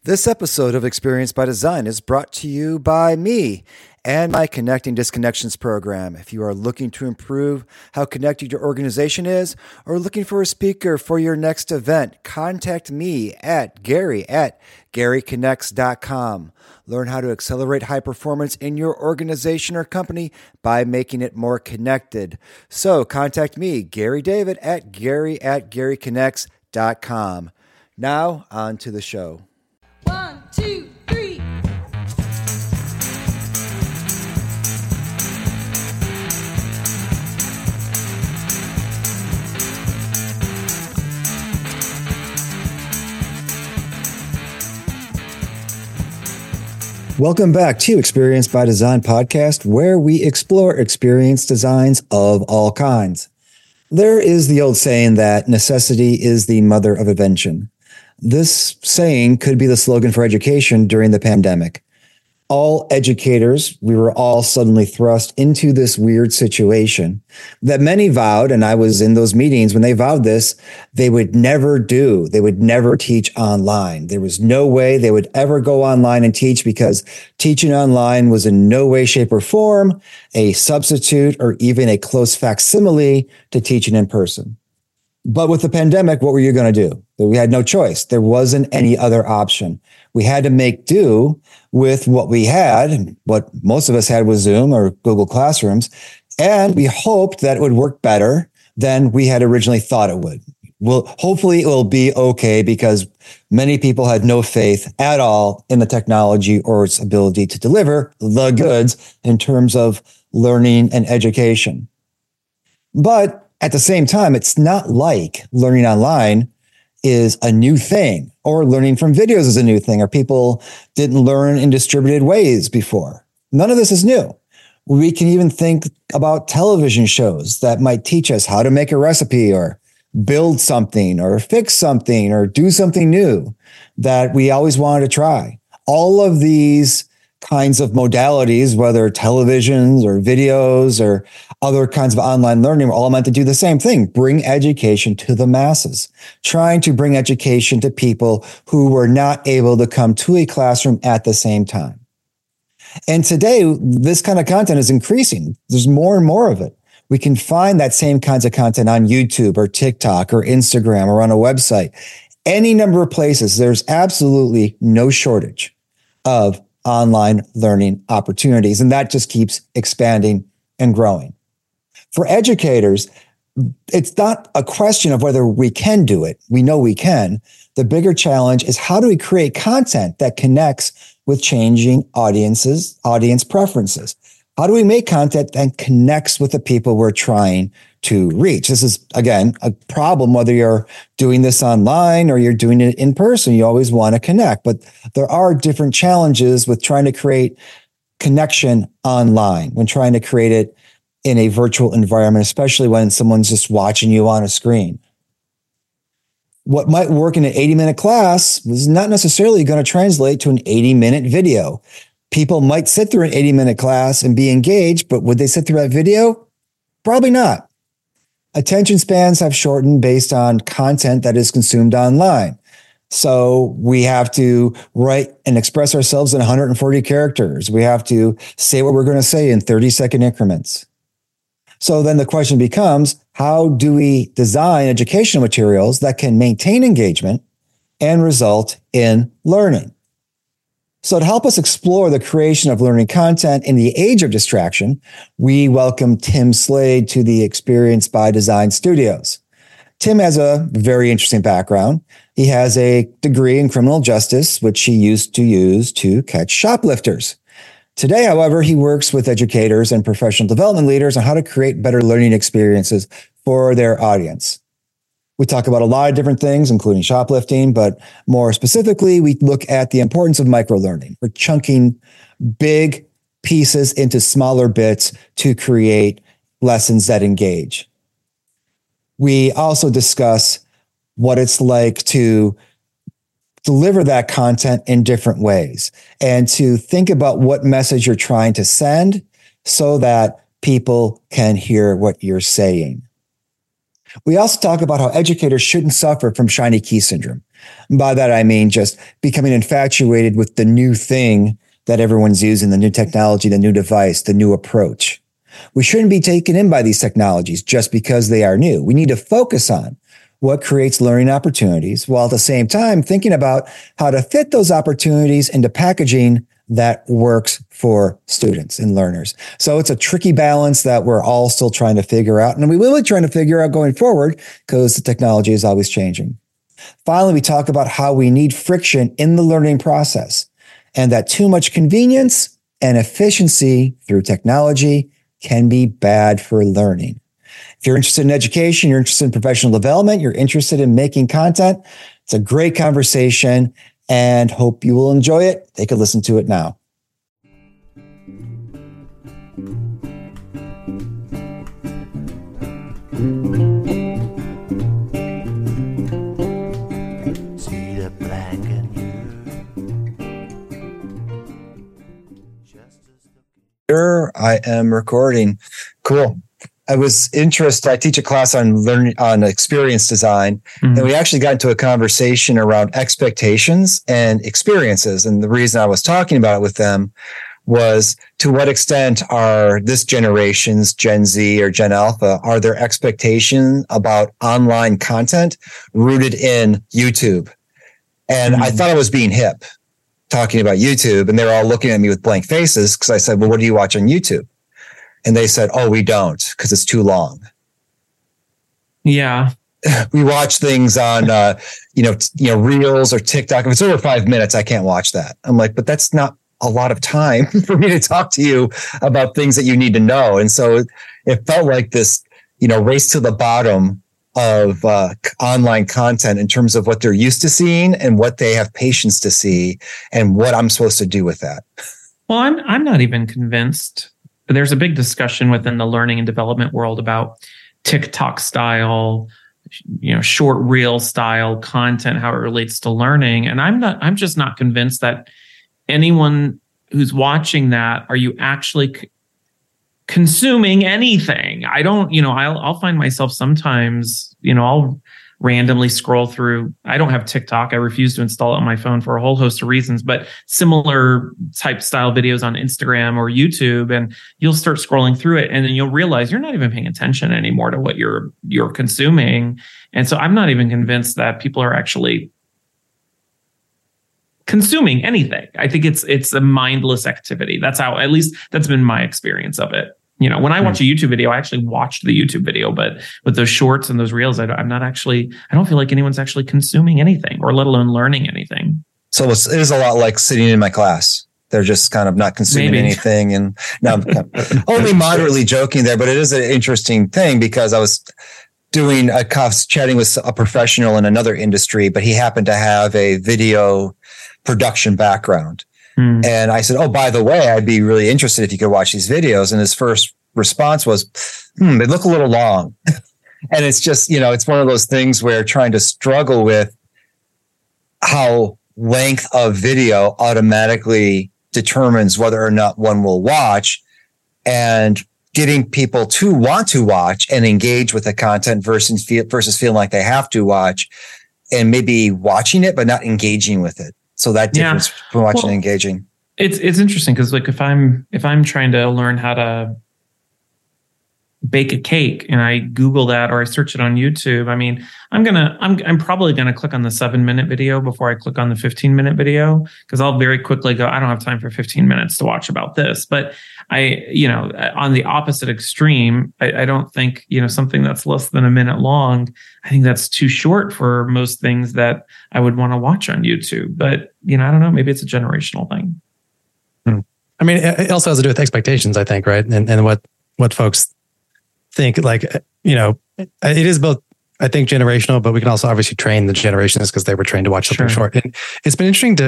This episode of Experience by Design is brought to you by me and my Connecting Disconnections program. If you are looking to improve how connected your organization is or looking for a speaker for your next event, contact me at GaryConnects.com. Learn how to accelerate high performance in your organization or company by making it more connected. So contact me, Gary David, at GaryConnects.com. Now on to the show. 1, 2, 3. Welcome back to Experience by Design podcast, where we explore experience designs of all kinds. There is the old saying that necessity is the mother of invention. This saying could be the slogan for education during the pandemic. All educators, we were all suddenly thrust into this weird situation that many vowed, and I was in those meetings when they vowed this, they would never do. They would never teach online. There was no way they would ever go online and teach because teaching online was in no way, shape, or form a substitute or even a close facsimile to teaching in person. But with the pandemic, what were you going to do? We had no choice. There wasn't any other option. We had to make do with what we had. What most of us had was Zoom or Google Classrooms. And we hoped that it would work better than we had originally thought it would. Well, hopefully it will be okay because many people had no faith at all in the technology or its ability to deliver the goods in terms of learning and education. But at the same time, it's not like learning online is a new thing or learning from videos is a new thing or people didn't learn in distributed ways before. None of this is new. We can even think about television shows that might teach us how to make a recipe or build something or fix something or do something new that we always wanted to try. All of these kinds of modalities, whether televisions or videos or other kinds of online learning, are all meant to do the same thing, bring education to the masses, trying to bring education to people who were not able to come to a classroom at the same time. And today, this kind of content is increasing. There's more and more of it. We can find that same kinds of content on YouTube or TikTok or Instagram or on a website, any number of places. There's absolutely no shortage of online learning opportunities. And that just keeps expanding and growing. For educators, it's not a question of whether we can do it. We know we can. The bigger challenge is how do we create content that connects with changing audience preferences? How do we make content that connects with the people we're trying to reach? This is, again, a problem whether you're doing this online or you're doing it in person. You always want to connect, but there are different challenges with trying to create connection online, when trying to create it in a virtual environment, especially when someone's just watching you on a screen. What might work in an 80-minute class is not necessarily going to translate to an 80-minute video. People might sit through an 80-minute class and be engaged, but would they sit through that video? Probably not. Attention spans have shortened based on content that is consumed online. So we have to write and express ourselves in 140 characters. We have to say what we're going to say in 30-second increments. So then the question becomes, how do we design educational materials that can maintain engagement and result in learning? So to help us explore the creation of learning content in the age of distraction, we welcome Tim Slade to the Experience by Design studios. Tim has a very interesting background. He has a degree in criminal justice, which he used to use to catch shoplifters. Today, however, he works with educators and professional development leaders on how to create better learning experiences for their audience. We talk about a lot of different things, including shoplifting, but more specifically, we look at the importance of microlearning. We're chunking big pieces into smaller bits to create lessons that engage. We also discuss what it's like to deliver that content in different ways and to think about what message you're trying to send so that people can hear what you're saying. We also talk about how educators shouldn't suffer from shiny key syndrome. By that, I mean just becoming infatuated with the new thing that everyone's using, the new technology, the new device, the new approach. We shouldn't be taken in by these technologies just because they are new. We need to focus on what creates learning opportunities while at the same time thinking about how to fit those opportunities into packaging that works for students and learners. So it's a tricky balance that we're all still trying to figure out. And we will be trying to figure out going forward because the technology is always changing. Finally, we talk about how we need friction in the learning process and that too much convenience and efficiency through technology can be bad for learning. If you're interested in education, you're interested in professional development, you're interested in making content, it's a great conversation and hope you will enjoy it. Take a listen to it now. Here I am recording. Cool. I was interested. I teach a class on learning on experience design, and we actually got into a conversation around expectations and experiences. And the reason I was talking about it with them was to what extent are this generation's Gen Z or Gen Alpha, are their expectations about online content rooted in YouTube? And I thought I was being hip talking about YouTube, and they were all looking at me with blank faces because I said, well, what do you watch on YouTube? And they said, oh, we don't because it's too long. Yeah. We watch things on, Reels or TikTok. If it's over 5 minutes, I can't watch that. I'm like, but that's not a lot of time for me to talk to you about things that you need to know. And so it felt like this, race to the bottom of online content in terms of what they're used to seeing and what they have patience to see and what I'm supposed to do with that. Well, I'm not even convinced. There's a big discussion within the learning and development world about TikTok style, short reel style content, how it relates to learning. And I'm just not convinced that anyone who's watching that, are you actually consuming anything? I don't, I'll find myself sometimes, I'll randomly scroll through. I don't have TikTok. I refuse to install it on my phone for a whole host of reasons, but similar type style videos on Instagram or YouTube, and you'll start scrolling through it and then you'll realize you're not even paying attention anymore to what you're consuming. And so I'm not even convinced that people are actually consuming anything. I think it's a mindless activity. That's how, at least that's been my experience of it. When I watch a YouTube video, I actually watched the YouTube video, but with those shorts and those reels, I don't feel like anyone's actually consuming anything or let alone learning anything. So it is a lot like sitting in my class. They're just kind of not consuming anything. And now I'm only moderately joking there, but it is an interesting thing because I was chatting with a professional in another industry, but he happened to have a video production background. And I said, oh, by the way, I'd be really interested if you could watch these videos. And his first response was, they look a little long. And it's just, it's one of those things where trying to struggle with how length of video automatically determines whether or not one will watch, and getting people to want to watch and engage with the content versus feeling like they have to watch and maybe watching it, but not engaging with it. So that difference between watching and engaging. It's interesting because like if I'm trying to learn how to bake a cake and I Google that or I search it on YouTube, I mean, I'm probably gonna click on the 7-minute video before I click on the 15-minute video because I'll very quickly go, I don't have time for 15 minutes to watch about this. But on the opposite extreme, I don't think, something that's less than a minute long, I think that's too short for most things that I would want to watch on YouTube. But, I don't know, maybe it's a generational thing. I mean, it also has to do with expectations, I think, right? And what folks think, like, it is both, I think, generational, but we can also obviously train the generations because they were trained to watch something short. And it's been interesting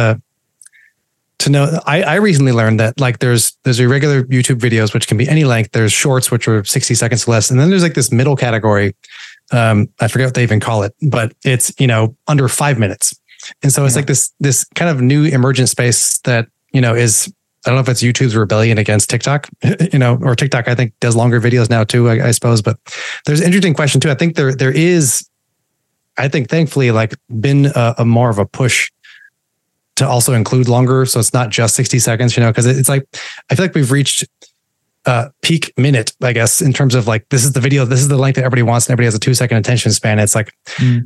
to know. I recently learned that like there's irregular YouTube videos, which can be any length. There's shorts, which are 60 seconds or less. And then there's like this middle category. I forget what they even call it, but it's, under 5 minutes. And so it's like this kind of new emergent space that, is I don't know if it's YouTube's rebellion against TikTok, or TikTok, I think, does longer videos now too, I suppose. But there's an interesting question too. I think there is, I think thankfully, like been a more of a push to also include longer. So it's not just 60 seconds, because it's like, I feel like we've reached peak minute, I guess, in terms of like, this is the video, this is the length that everybody wants, and everybody has a 2-second attention span. It's like,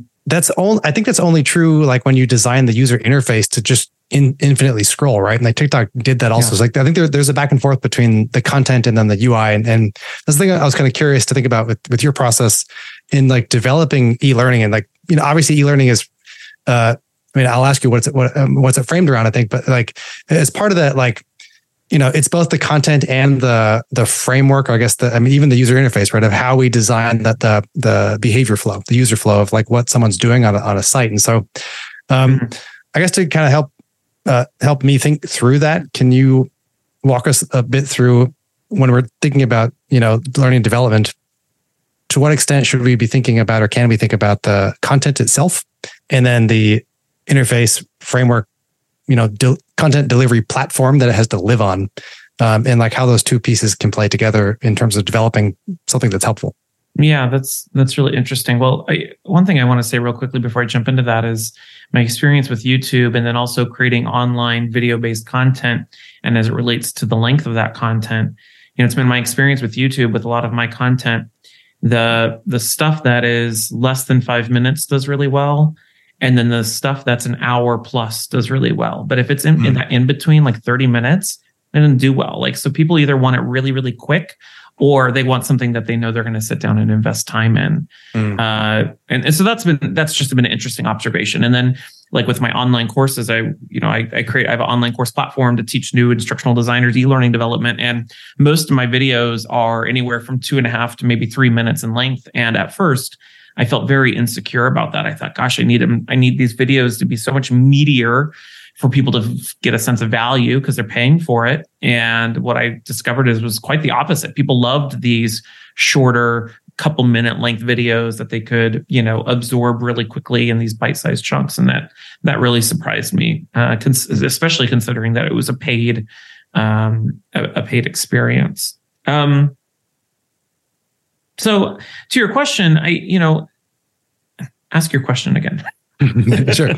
I think that's only true like when you design the user interface to just infinitely scroll, right? And like TikTok did that also. Yeah. It's like, I think there's a back and forth between the content and then the UI. And that's the thing I was kind of curious to think about with your process in like developing e-learning. And like, obviously e-learning is, I'll ask you what's it framed around, I think, but like as part of that, like, it's both the content and the framework, or I guess even the user interface, right, of how we design the behavior flow, the user flow of like what someone's doing on a site. And so, I guess to kind of help me think through that, can you walk us a bit through when we're thinking about learning and development? To what extent should we be thinking about, or can we think about the content itself, and then the interface framework, content delivery platform that it has to live on, and like how those two pieces can play together in terms of developing something that's helpful? Yeah, that's really interesting. Well, one thing I want to say real quickly before I jump into that is my experience with YouTube, and then also creating online video-based content, and as it relates to the length of that content. It's been my experience with YouTube with a lot of my content. The stuff that is less than 5 minutes does really well. And then the stuff that's an hour plus does really well. But if it's in that in between, like 30 minutes, it doesn't do well. Like, so people either want it really, really quick, or they want something that they know they're going to sit down and invest time in. And so that's just been an interesting observation. And then like with my online courses, I have an online course platform to teach new instructional designers e-learning development. And most of my videos are anywhere from 2.5 to maybe 3 minutes in length. And at first, I felt very insecure about that. I thought, gosh, I need these videos to be so much meatier for people to get a sense of value because they're paying for it. And what I discovered was quite the opposite. People loved these shorter, couple minute length videos that they could, absorb really quickly in these bite-sized chunks. And that really surprised me, especially considering that it was a paid experience. So to your question, ask your question again. Sure.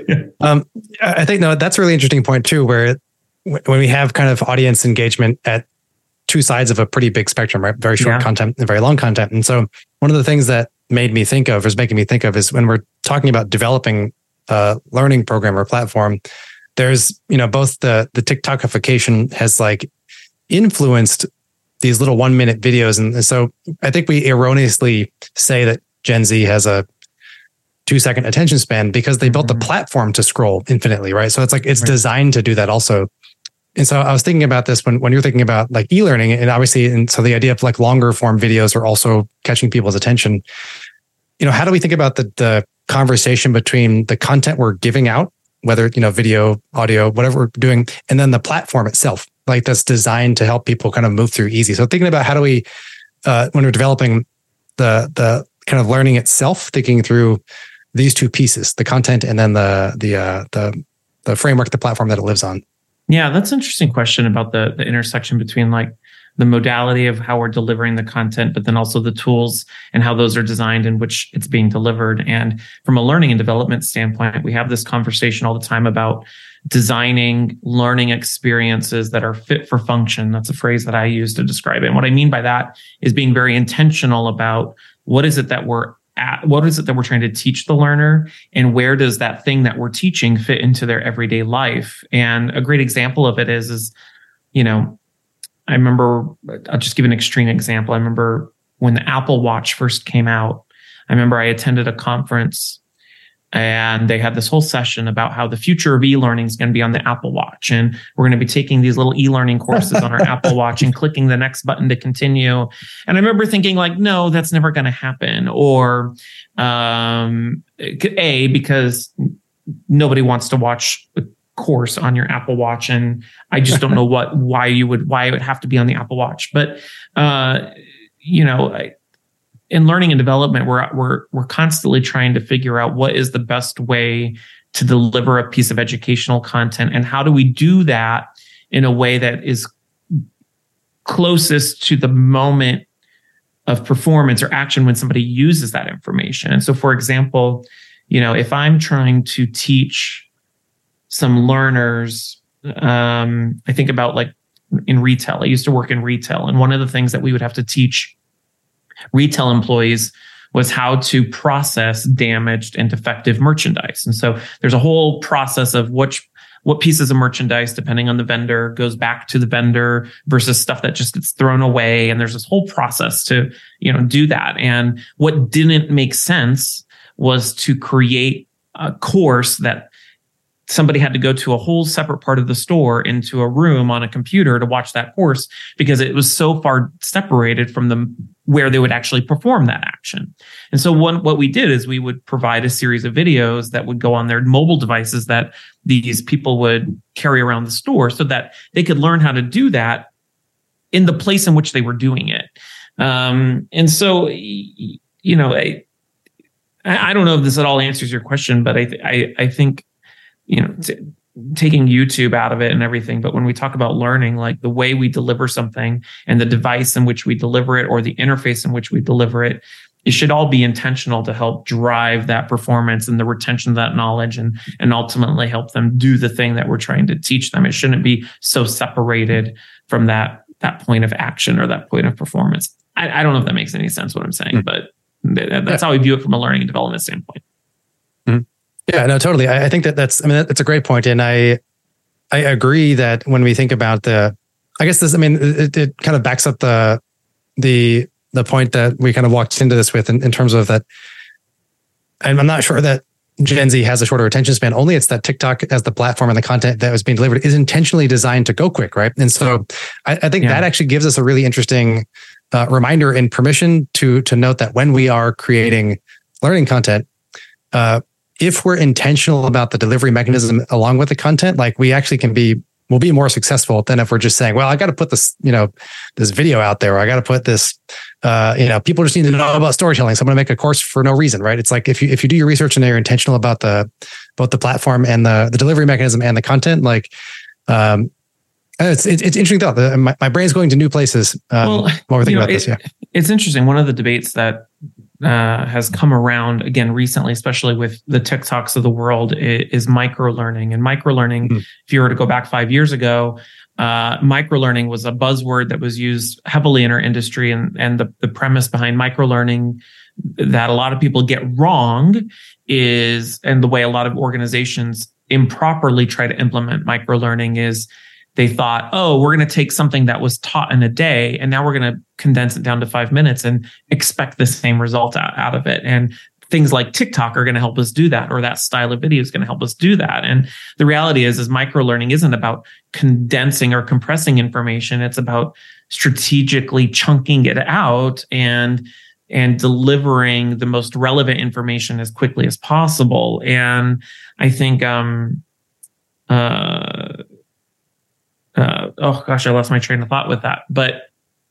I think, that's a really interesting point too, where when we have kind of audience engagement at two sides of a pretty big spectrum, right? Very short content and very long content. And so one of the things that is making me think of is when we're talking about developing a learning program or platform, there's, both the TikTokification has like influenced these little 1 minute videos. And so I think we erroneously say that Gen Z has a 2-second attention span because they built the platform to scroll infinitely, right? So it's like, it's designed to do that also. And so I was thinking about this when you're thinking about like e-learning, and obviously, and so the idea of like longer form videos are also catching people's attention. How do we think about the conversation between the content we're giving out, whether, video, audio, whatever we're doing, and then the platform itself, like that's designed to help people kind of move through easy. So thinking about how do we, when we're developing the kind of learning itself, thinking through these two pieces, the content and then the framework, the platform that it lives on. Yeah, that's an interesting question about the intersection between like the modality of how we're delivering the content, but then also the tools and how those are designed in which it's being delivered. And from a learning and development standpoint, we have this conversation all the time about designing learning experiences that are fit for function. That's a phrase that I use to describe it. And what I mean by that is being very intentional about what is it that we're trying to teach the learner, and where does that thing that we're teaching fit into their everyday life? And a great example of it is, I remember, I'll just give an extreme example. I remember when the Apple Watch first came out, I remember I attended a conference and they had this whole session about how the future of e-learning is going to be on the Apple Watch. And we're going to be taking these little e-learning courses on our Apple Watch and clicking the next button to continue. And I remember thinking like, no, that's never going to happen. Or because nobody wants to watch a course on your Apple Watch. And I just don't know why it would have to be on the Apple Watch. But, in learning and development, we're constantly trying to figure out what is the best way to deliver a piece of educational content, and how do we do that in a way that is closest to the moment of performance or action when somebody uses that information. And so, for example, if I'm trying to teach some learners, I think about like in retail. I used to work in retail, and one of the things that we would have to teach retail employees was how to process damaged and defective merchandise. And so there's a whole process of what pieces of merchandise, depending on the vendor, goes back to the vendor versus stuff that just gets thrown away. And there's this whole process to, do that. And what didn't make sense was to create a course that somebody had to go to a whole separate part of the store into a room on a computer to watch that course because it was so far separated from where they would actually perform that action. And so what we did is we would provide a series of videos that would go on their mobile devices that these people would carry around the store so that they could learn how to do that in the place in which they were doing it. And so, I don't know if this at all answers your question, but I think, taking YouTube out of it and everything. But when we talk about learning, like the way we deliver something and the device in which we deliver it or the interface in which we deliver it, it should all be intentional to help drive that performance and the retention of that knowledge and ultimately help them do the thing that we're trying to teach them. It shouldn't be so separated from that point of action or that point of performance. I don't know if that makes any sense what I'm saying, but that's how we view it from a learning and development standpoint. Mm-hmm. Yeah, no, totally. I think that's a great point. And I agree that when we think about it kind of backs up the point that we kind of walked into this with in terms of that. And I'm not sure that Gen Z has a shorter attention span. Only it's that TikTok as the platform and the content that was being delivered is intentionally designed to go quick, right? And so I think that actually gives us a really interesting reminder and permission to note that when we are creating learning content, if we're intentional about the delivery mechanism along with the content, like we actually we'll be more successful than if we're just saying, well, I got to put this, this video out there, or I got to put this, people just need to know about storytelling. So I'm going to make a course for no reason, right? It's like if you do your research and you're intentional about both the platform and the delivery mechanism and the content, like, it's interesting thought. My brain's going to new places while we're thinking about this. Yeah, it's interesting. One of the debates that has come around again recently, especially with the TikToks of the world, is microlearning. And microlearning, if you were to go back 5 years ago, microlearning was a buzzword that was used heavily in our industry. And the premise behind microlearning that a lot of people get wrong is, and the way a lot of organizations improperly try to implement microlearning is, they thought, oh, we're going to take something that was taught in a day and now we're going to condense it down to 5 minutes and expect the same result out of it. And things like TikTok are going to help us do that, or that style of video is going to help us do that. And the reality is microlearning isn't about condensing or compressing information. It's about strategically chunking it out and delivering the most relevant information as quickly as possible. And I think, oh gosh, I lost my train of thought with that. But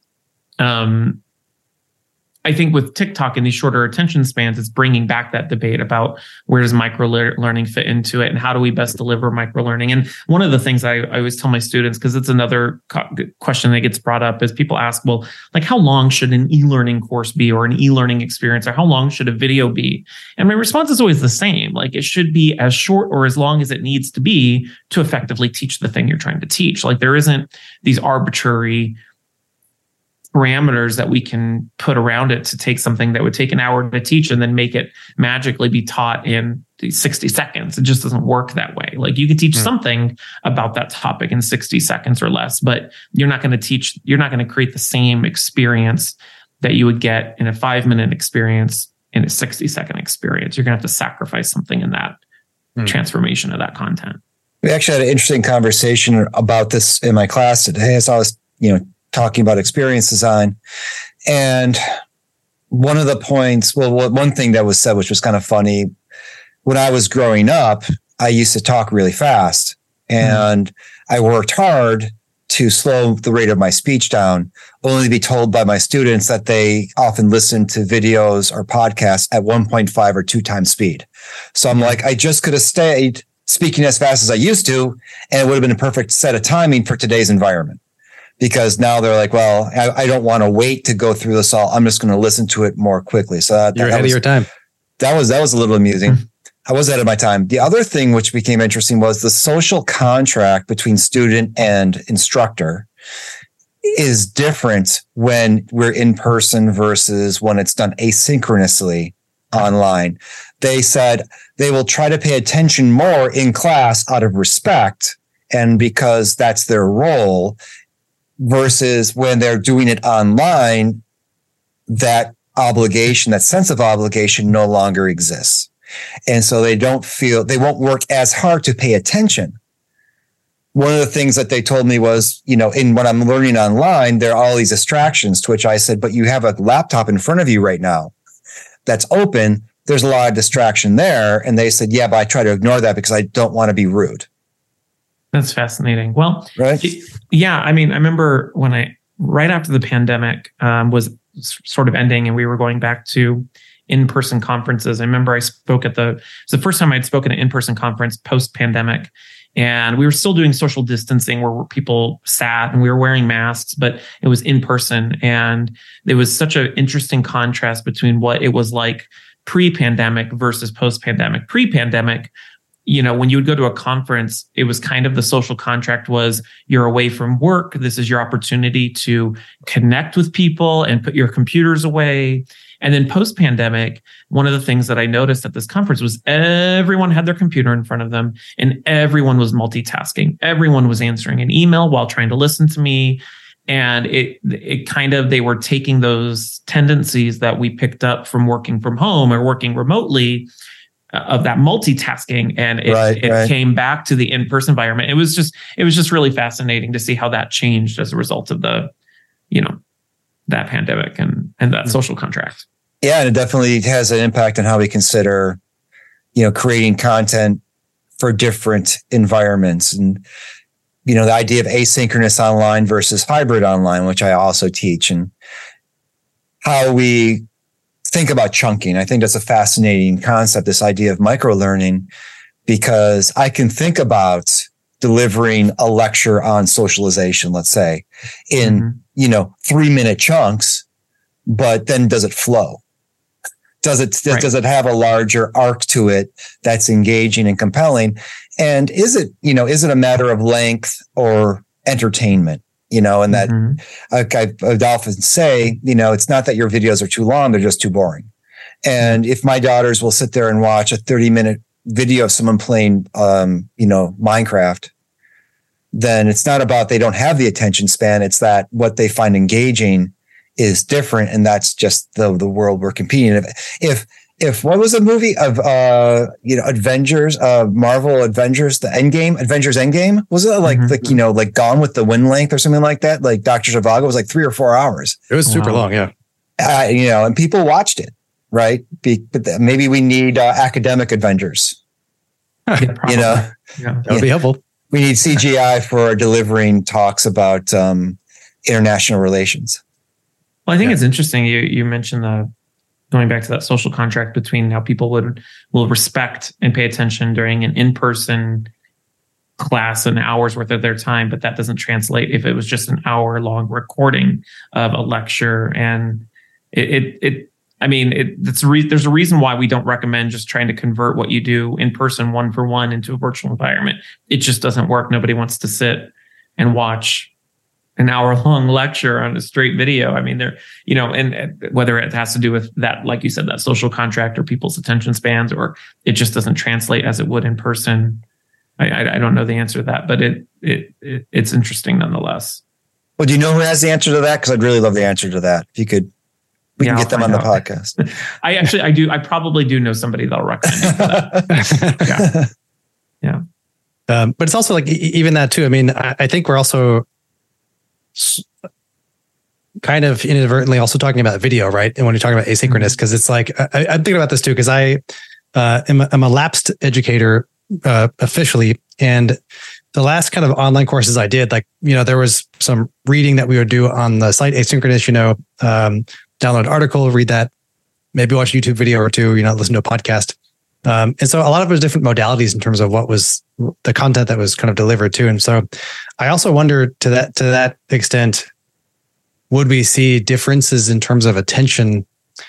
I think with TikTok and these shorter attention spans, it's bringing back that debate about where does micro-learning fit into it and how do we best deliver micro-learning. And one of the things I always tell my students, because it's another question that gets brought up, is people ask, well, like how long should an e-learning course be or an e-learning experience, or how long should a video be? And my response is always the same. Like it should be as short or as long as it needs to be to effectively teach the thing you're trying to teach. Like there isn't these arbitrary parameters that we can put around it to take something that would take an hour to teach and then make it magically be taught in 60 seconds. It just doesn't work that way. Like you can teach something about that topic in 60 seconds or less, but you're not going to create the same experience that you would get in a 5-minute experience in a 60-second experience. You're going to have to sacrifice something in that transformation of that content. We actually had an interesting conversation about this in my class today as I was, talking about experience design. And one of the points, one thing that was said, which was kind of funny, when I was growing up, I used to talk really fast and I worked hard to slow the rate of my speech down, only to be told by my students that they often listen to videos or podcasts at 1.5 or 2 times speed. So I'm like, I just could have stayed speaking as fast as I used to, and it would have been a perfect set of timing for today's environment. Because now they're like, well, I don't want to wait to go through this all. I'm just going to listen to it more quickly. So you're ahead of your time. That was a little amusing. I was ahead of my time. The other thing which became interesting was the social contract between student and instructor is different when we're in person versus when it's done asynchronously online. They said they will try to pay attention more in class out of respect and because that's their role, versus when they're doing it online, that obligation, that sense of obligation no longer exists. And so they won't work as hard to pay attention. One of the things that they told me was, when I'm learning online, there are all these distractions, to which I said, but you have a laptop in front of you right now that's open. There's a lot of distraction there. And they said, yeah, but I try to ignore that because I don't want to be rude. That's fascinating. Well, right. Yeah. I mean, I remember when right after the pandemic was sort of ending and we were going back to in-person conferences. I remember I spoke it was the first time I'd spoken at an in-person conference post-pandemic. And we were still doing social distancing where people sat and we were wearing masks, but it was in person. And there was such an interesting contrast between what it was like pre-pandemic versus post-pandemic. Pre-pandemic, when you would go to a conference, it was kind of the social contract was you're away from work. This is your opportunity to connect with people and put your computers away. And then post-pandemic, one of the things that I noticed at this conference was everyone had their computer in front of them and everyone was multitasking. Everyone was answering an email while trying to listen to me. And it kind of, they were taking those tendencies that we picked up from working from home or working remotely of that multitasking, and it came back to the in-person environment. It was just really fascinating to see how that changed as a result of the, that pandemic and that social contract. Yeah, and it definitely has an impact on how we consider, creating content for different environments, and the idea of asynchronous online versus hybrid online, which I also teach, and how we think about chunking. I think that's a fascinating concept, this idea of micro-learning, because I can think about delivering a lecture on socialization, let's say, in, 3-minute chunks, but then does it flow? Does it have a larger arc to it that's engaging and compelling? And is it a matter of length or entertainment? And that I'd often say, it's not that your videos are too long, they're just too boring. And if my daughters will sit there and watch a 30-minute video of someone playing, Minecraft, then it's not about they don't have the attention span. It's that what they find engaging is different. And that's just the world we're competing in. If what was the movie of, Avengers, Marvel Avengers, Avengers Endgame? Was it like Gone with the Wind length or something like that? Like Dr. Zhivago was like 3 or 4 hours. It was super long. Yeah. And people watched it, right? But maybe we need academic Avengers. Yeah, that would be helpful. We need CGI for delivering talks about international relations. Well, I think it's interesting. You mentioned going back to that social contract between how people will respect and pay attention during an in-person class, an hour's worth of their time, but that doesn't translate if it was just an hour-long recording of a lecture. And there's a reason why we don't recommend just trying to convert what you do in person 1-for-1 into a virtual environment. It just doesn't work. Nobody wants to sit and watch an hour-long lecture on a straight video. I mean, and whether it has to do with that, like you said, that social contract or people's attention spans, or it just doesn't translate as it would in person. I don't know the answer to that, but it's interesting nonetheless. Well, do you know who has the answer to that? Because I'd really love the answer to that. If you could, we can get them on the podcast. I do. I probably do know somebody that'll recommend you for that. Yeah. But it's also like even that too. I mean, I think we're also kind of inadvertently also talking about video, right? And when you're talking about asynchronous, because it's like, I'm thinking about this too, because I'm a lapsed educator officially. And the last kind of online courses I did, there was some reading that we would do on the site asynchronous, download an article, read that, maybe watch a YouTube video or two, listen to a podcast. And so a lot of it was different modalities in terms of what was the content that was kind of delivered to. And so I also wonder to that extent, would we see differences in terms of attention,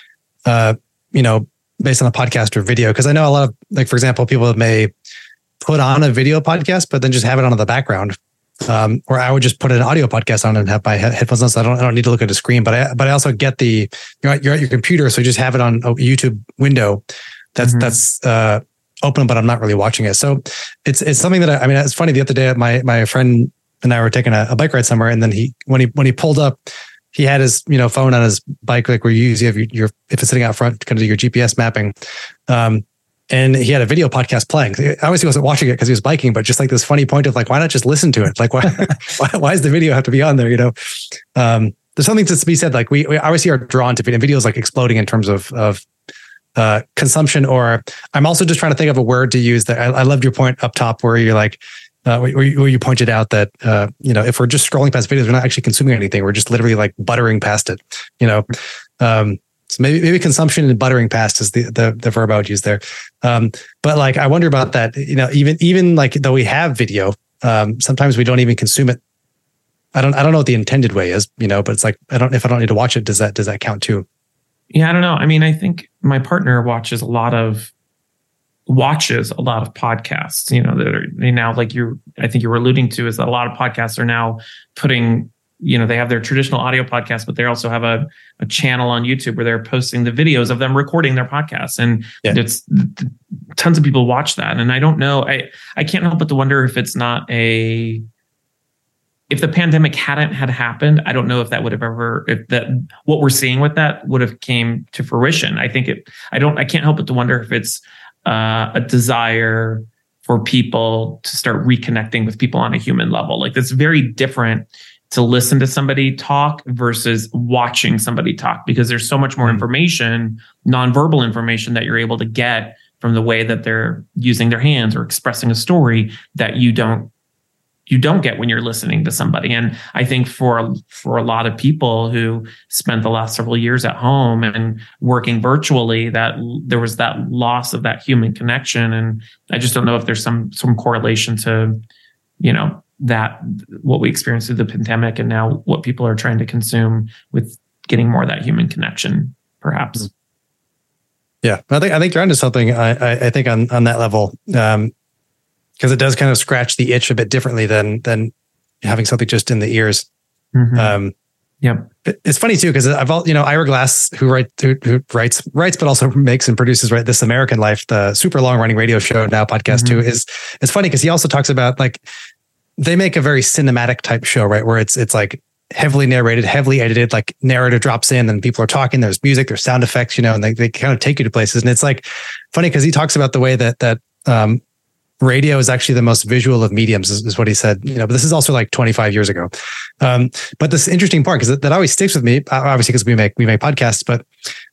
based on a podcast or video? Because I know a lot of, like, for example, people may put on a video podcast, but then just have it on in the background. Or I would just put an audio podcast on and have my headphones on, so I don't need to look at the screen. But I also get you're at your computer, so you just have it on a YouTube window that's open, but I'm not really watching it. So it's something that it's funny. The other day, my friend and I were taking a bike ride somewhere, and then when he pulled up, he had his phone on his bike, like where you usually have your if it's sitting out front, kind of do your GPS mapping. And he had a video podcast playing. Obviously, he wasn't watching it because he was biking, but just like this funny point of like, why not just listen to it? Like, why does the video have to be on there? There's something to be said. Like we obviously are drawn to video. And video is like exploding in terms of consumption. Or I'm also just trying to think of a word to use. That I loved your point up top where you're like, where you pointed out that if we're just scrolling past videos, we're not actually consuming anything. We're just literally like buttering past it. So maybe consumption and buttering past is the verb I would use there. But like, I wonder about that, even like, though we have video, sometimes we don't even consume it. I don't know what the intended way is, but it's like, if I don't need to watch it, does that count too? Yeah, I don't know. I mean, I think my partner watches a lot of podcasts, that are now, like I think you were alluding to, is that a lot of podcasts are now putting, they have their traditional audio podcast, but they also have a channel on YouTube where they're posting the videos of them recording their podcasts. And it's tons of people watch that. And I don't know, I can't help but to wonder if it's not if the pandemic hadn't had happened, I don't know if that would have what we're seeing with that would have came to fruition. I think I can't help but to wonder if it's a desire for people to start reconnecting with people on a human level. Like, that's very different to listen to somebody talk versus watching somebody talk, because there's so much more information, nonverbal information, that you're able to get from the way that they're using their hands or expressing a story that you don't get when you're listening to somebody. And I think for a lot of people who spent the last several years at home and working virtually, that there was that loss of that human connection. And I just don't know if there's some correlation to, that what we experienced through the pandemic and now what people are trying to consume with getting more of that human connection, perhaps. Yeah, I think you're onto something. I think on that level, because it does kind of scratch the itch a bit differently than having something just in the ears. Mm-hmm. Yeah, it's funny too, because Ira Glass, who writes, but also makes and produces This American Life, the super long running radio show, now podcast too. It's funny because he also talks about, like, they make a very cinematic type show, right? Where it's like heavily narrated, heavily edited, like narrator drops in and people are talking, there's music, there's sound effects, and they kind of take you to places. And it's like funny because he talks about the way that radio is actually the most visual of mediums is what he said, but this is also like 25 years ago. But this interesting part, because that always sticks with me, obviously, because we make podcasts, but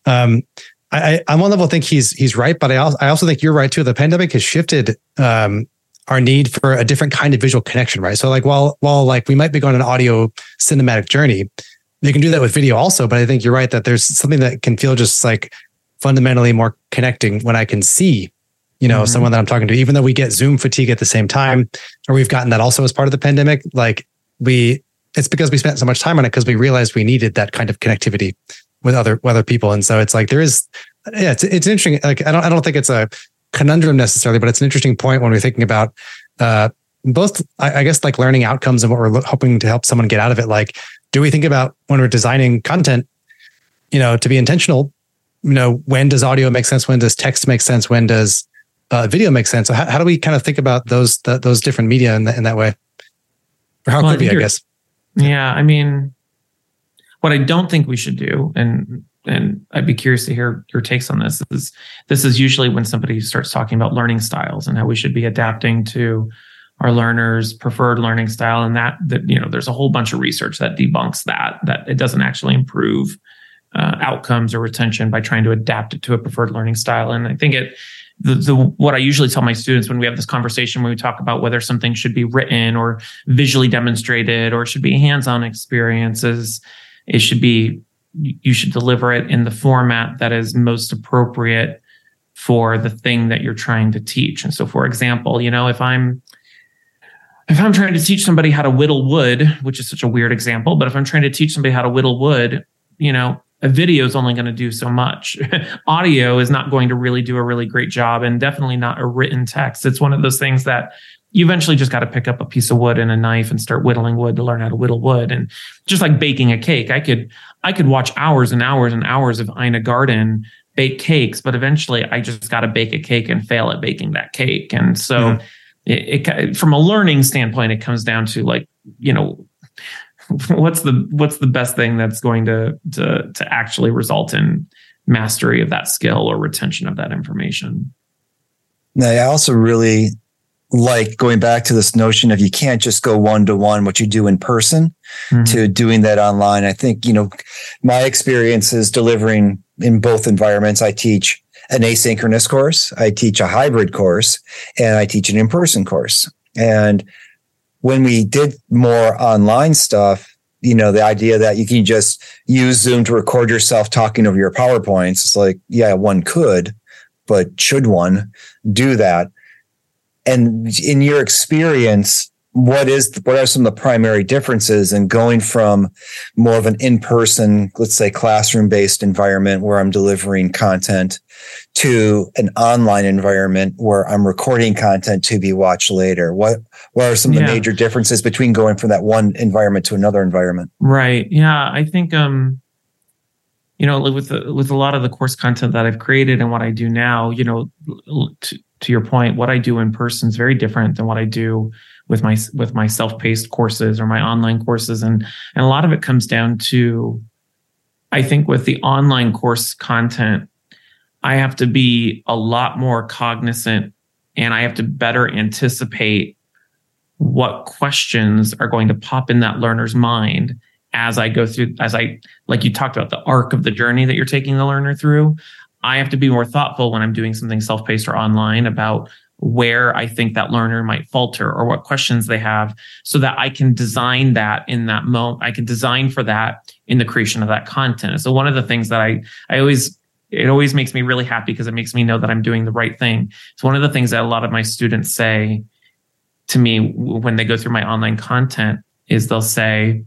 I on one level think he's right, but I also think you're right too. The pandemic has shifted our need for a different kind of visual connection, right? So like while like we might be going on an audio cinematic journey, you can do that with video also, but I think you're right that there's something that can feel just like fundamentally more connecting when I can see, someone that I'm talking to, even though we get Zoom fatigue at the same time, or we've gotten that also as part of the pandemic. Like it's because we spent so much time on it because we realized we needed that kind of connectivity with other people. And so it's like, it's interesting. Like, I don't think it's a conundrum necessarily, but it's an interesting point when we're thinking about both, I guess, like learning outcomes and what we're hoping to help someone get out of it. Like, do we think about when we're designing content, to be intentional, when does audio make sense? When does text make sense? When does video make sense? So how do we kind of think about those different media in that way? Or how could we, I guess? Yeah. I mean, what I don't think we should do, and I'd be curious to hear your takes on this is usually when somebody starts talking about learning styles and how we should be adapting to our learners' preferred learning style. And that there's a whole bunch of research that debunks that it doesn't actually improve outcomes or retention by trying to adapt it to a preferred learning style. And I think what I usually tell my students when we have this conversation, when we talk about whether something should be written or visually demonstrated or it should be hands-on experiences, you should deliver it in the format that is most appropriate for the thing that you're trying to teach. And so, for example, if I'm trying to teach somebody how to whittle wood, which is such a weird example, but if I'm trying to teach somebody how to whittle wood, a video is only going to do so much. Audio is not going to really do a really great job, and definitely not a written text. It's one of those things that you eventually just got to pick up a piece of wood and a knife and start whittling wood to learn how to whittle wood. And just like baking a cake, I could watch hours and hours and hours of Ina Garten bake cakes, but eventually I just got to bake a cake and fail at baking that cake. And so it from a learning standpoint, it comes down to what's the best thing that's going to actually result in mastery of that skill or retention of that information. Now, I also really like going back to this notion of you can't just go one-to-one what you do in person to doing that online. I think, my experience is delivering in both environments. I teach an asynchronous course, I teach a hybrid course, and I teach an in-person course. And when we did more online stuff, the idea that you can just use Zoom to record yourself talking over your PowerPoints, it's like, yeah, one could, but should one do that? And in your experience, what are some of the primary differences in going from more of an in-person, let's say classroom-based environment where I'm delivering content to an online environment where I'm recording content to be watched later? What are some of the major differences between going from that one environment to another environment? Right. Yeah. I think, with a lot of the course content that I've created and what I do now, to your point, what I do in person is very different than what I do with my self-paced courses or my online courses. And a lot of it comes down to, I think with the online course content, I have to be a lot more cognizant, and I have to better anticipate what questions are going to pop in that learner's mind as I go through, like you talked about, the arc of the journey that you're taking the learner through. I have to be more thoughtful when I'm doing something self-paced or online about where I think that learner might falter or what questions they have, so that I can design that in that moment. I can design for that in the creation of that content. So one of the things that it always makes me really happy, because it makes me know that I'm doing the right thing. It's one of the things that a lot of my students say to me when they go through my online content is they'll say,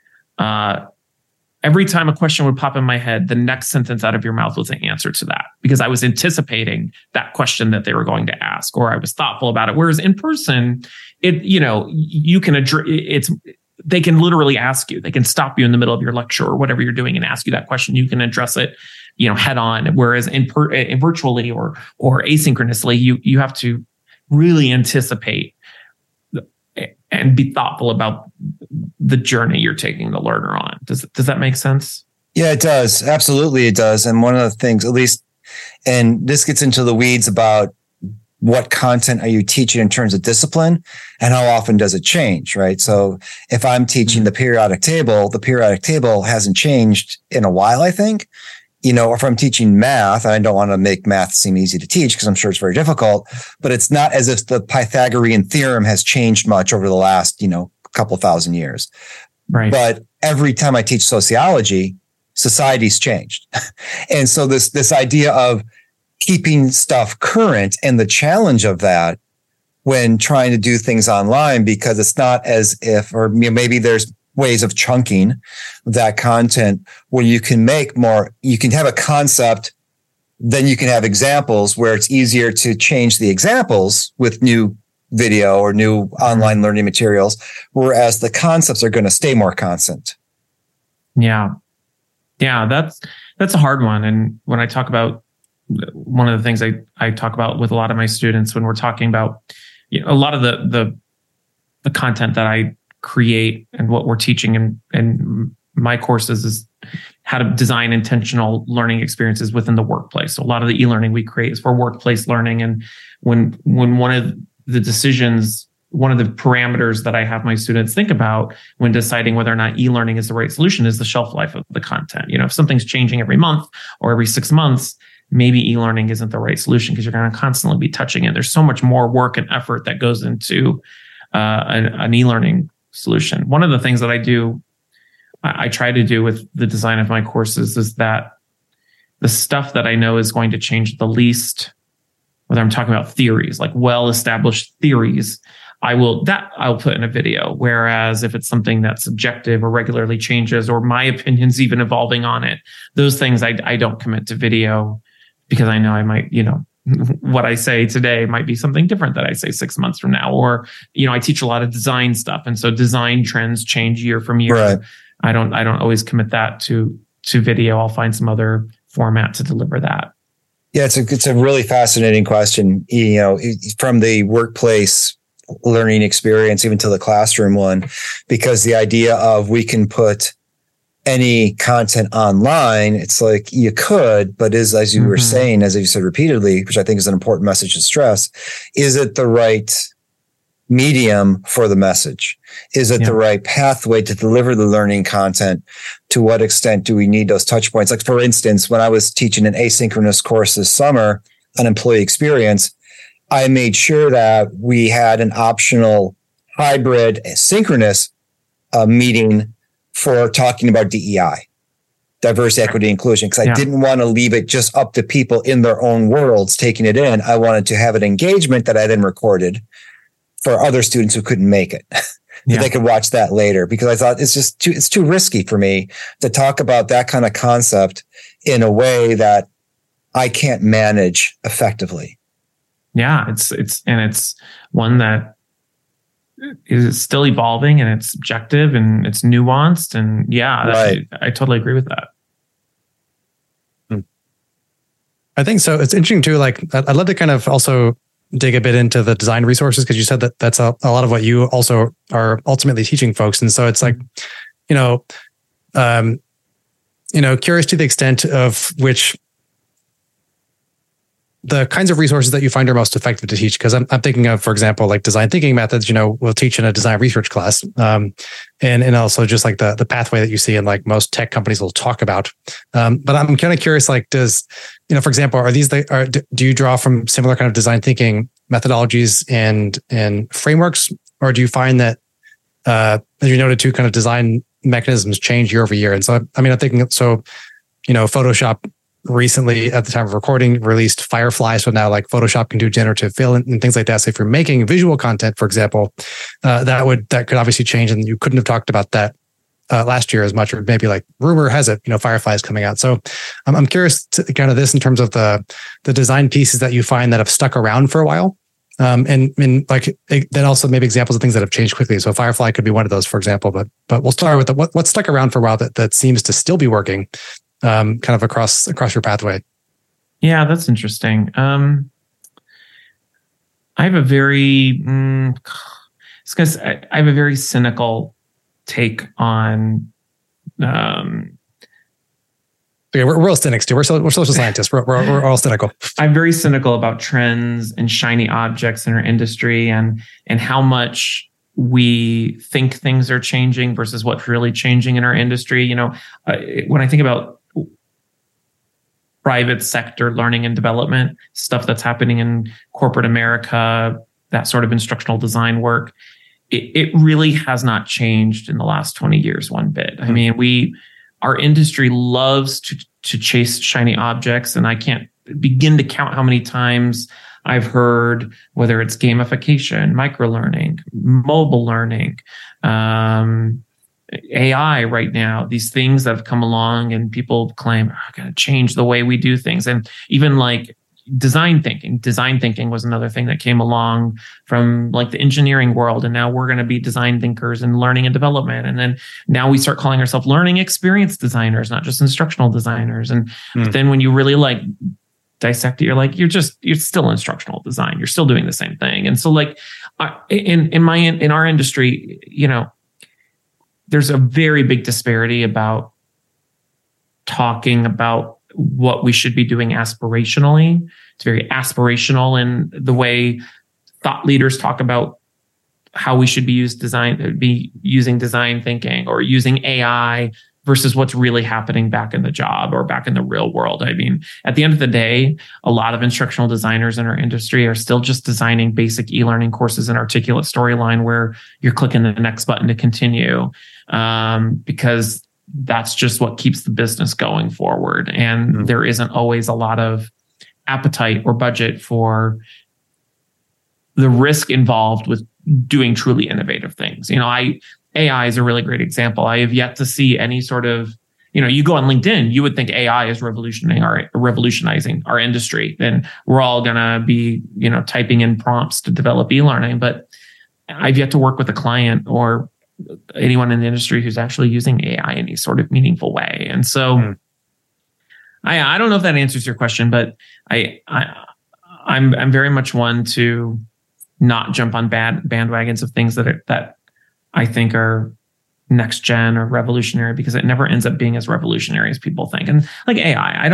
every time a question would pop in my head, the next sentence out of your mouth was an answer to that, because I was anticipating that question that they were going to ask, or I was thoughtful about it. Whereas in person, you can address they can literally ask you, they can stop you in the middle of your lecture or whatever you're doing and ask you that question. You can address it, head on. Whereas in virtually or asynchronously, you have to really anticipate and be thoughtful about the journey you're taking the learner on. Does that make sense? Yeah, it does. Absolutely, it does. And one of the things, at least, and this gets into the weeds about what content are you teaching in terms of discipline and how often does it change, right? So if I'm teaching the periodic table hasn't changed in a while, I think. Or if I'm teaching math, and I don't want to make math seem easy to teach because I'm sure it's very difficult, but it's not as if the Pythagorean theorem has changed much over the last, couple thousand years. Right. But every time I teach sociology, society's changed. And so this idea of keeping stuff current and the challenge of that when trying to do things online, because it's not as if, or maybe there's ways of chunking that content where you can have a concept, then you can have examples where it's easier to change the examples with new video or new online learning materials, whereas the concepts are going to stay more constant. Yeah. That's a hard one. And when I talk about, one of the things I talk about with a lot of my students when we're talking about, a lot of the content that I create and what we're teaching in my courses is how to design intentional learning experiences within the workplace. So a lot of the e-learning we create is for workplace learning. And when one of the parameters that I have my students think about when deciding whether or not e-learning is the right solution is the shelf life of the content. If something's changing every month or every 6 months, maybe e-learning isn't the right solution because you're going to constantly be touching it. There's so much more work and effort that goes into an e-learning solution. One of the things that I try to do with the design of my courses is that the stuff that I know is going to change the least, whether I'm talking about theories, like well-established theories, I'll put in a video. Whereas if it's something that's subjective or regularly changes, or my opinion's even evolving on it, those things I don't commit to video, because I know I might, what I say today might be something different that I say 6 months from now. Or, I teach a lot of design stuff. And so design trends change year from year. Right. I don't always commit that to video. I'll find some other format to deliver that. Yeah, it's a really fascinating question, from the workplace learning experience even to the classroom one, because the idea of we can put any content online, it's like you could, but as you were saying, as you said repeatedly, which I think is an important message to stress, is it the right medium for the message? Is it the right pathway to deliver the learning content? To what extent do we need those touch points? Like, for instance, when I was teaching an asynchronous course this summer on employee experience, I made sure that we had an optional hybrid synchronous meeting for talking about DEI, diversity, equity, inclusion, because I didn't want to leave it just up to people in their own worlds taking it in. I wanted to have an engagement that I then recorded for other students who couldn't make it. So they could watch that later, because I thought it's too risky for me to talk about that kind of concept in a way that I can't manage effectively. Yeah, it's one that is still evolving, and it's subjective and it's nuanced, and I totally agree with that. I think so. It's interesting too. Like, I'd love to kind of also dig a bit into the design resources, because you said that that's a lot of what you also are ultimately teaching folks. And so it's like, curious to the extent of which the kinds of resources that you find are most effective to teach. Because I'm thinking of, for example, like design thinking methods, we'll teach in a design research class. And also just like the pathway that you see in like most tech companies will talk about. But I'm kind of curious, like, does, for example, do you draw from similar kind of design thinking methodologies and frameworks? Or do you find that, as you noted too, kind of design mechanisms change year over year? And so, I'm thinking, Photoshop recently, at the time of recording, released Firefly. So now like Photoshop can do generative fill and things like that. So if you're making visual content, for example, that could obviously change, and you couldn't have talked about that last year as much, or maybe like rumor has it, Firefly is coming out. So I'm curious to kind of this in terms of the design pieces that you find that have stuck around for a while. And like then also maybe examples of things that have changed quickly. So Firefly could be one of those, for example, but we'll start with what stuck around for a while that seems to still be working kind of across your pathway. Yeah, that's interesting. I have a very, I have a very cynical take on. We're all cynics too. We're social scientists. We're all cynical. I'm very cynical about trends and shiny objects in our industry, and how much we think things are changing versus what's really changing in our industry. When I think about private sector learning and development, stuff that's happening in corporate America, that sort of instructional design work, it really has not changed in the last 20 years one bit. I mean, our industry loves to chase shiny objects, and I can't begin to count how many times I've heard, whether it's gamification, microlearning, mobile learning, AI right now, these things that have come along and people claim are going to change the way we do things. And even like design thinking was another thing that came along from like the engineering world. And now we're going to be design thinkers in learning and development. And then now we start calling ourselves learning experience designers, not just instructional designers. And then when you really like dissect it, you're like, you're still instructional design. You're still doing the same thing. And so like in our industry, there's a very big disparity about talking about what we should be doing aspirationally. It's very aspirational in the way thought leaders talk about how we should be using design thinking or using AI versus what's really happening back in the job or back in the real world. I mean, at the end of the day, a lot of instructional designers in our industry are still just designing basic e-learning courses and articulate storyline where you're clicking the next button to continue. Because that's just what keeps the business going forward. And there isn't always a lot of appetite or budget for the risk involved with doing truly innovative things. AI is a really great example. I have yet to see any sort of, you go on LinkedIn, you would think AI is revolutionizing our industry, and we're all going to be, typing in prompts to develop e-learning. But I've yet to work with a client or anyone in the industry who's actually using AI in any sort of meaningful way. And so I don't know if that answers your question, but I'm very much one to not jump on bandwagons of things that I think are next gen or revolutionary, because it never ends up being as revolutionary as people think. And like AI,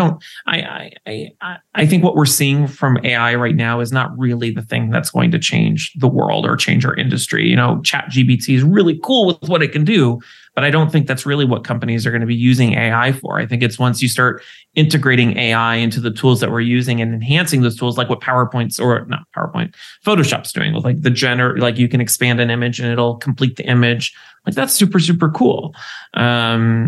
I think what we're seeing from AI right now is not really the thing that's going to change the world or change our industry. ChatGPT is really cool with what it can do, but I don't think that's really what companies are going to be using AI for. I think it's once you start integrating AI into the tools that we're using and enhancing those tools, like what Photoshop's doing with like you can expand an image and it'll complete the image. Like that's super, super cool. I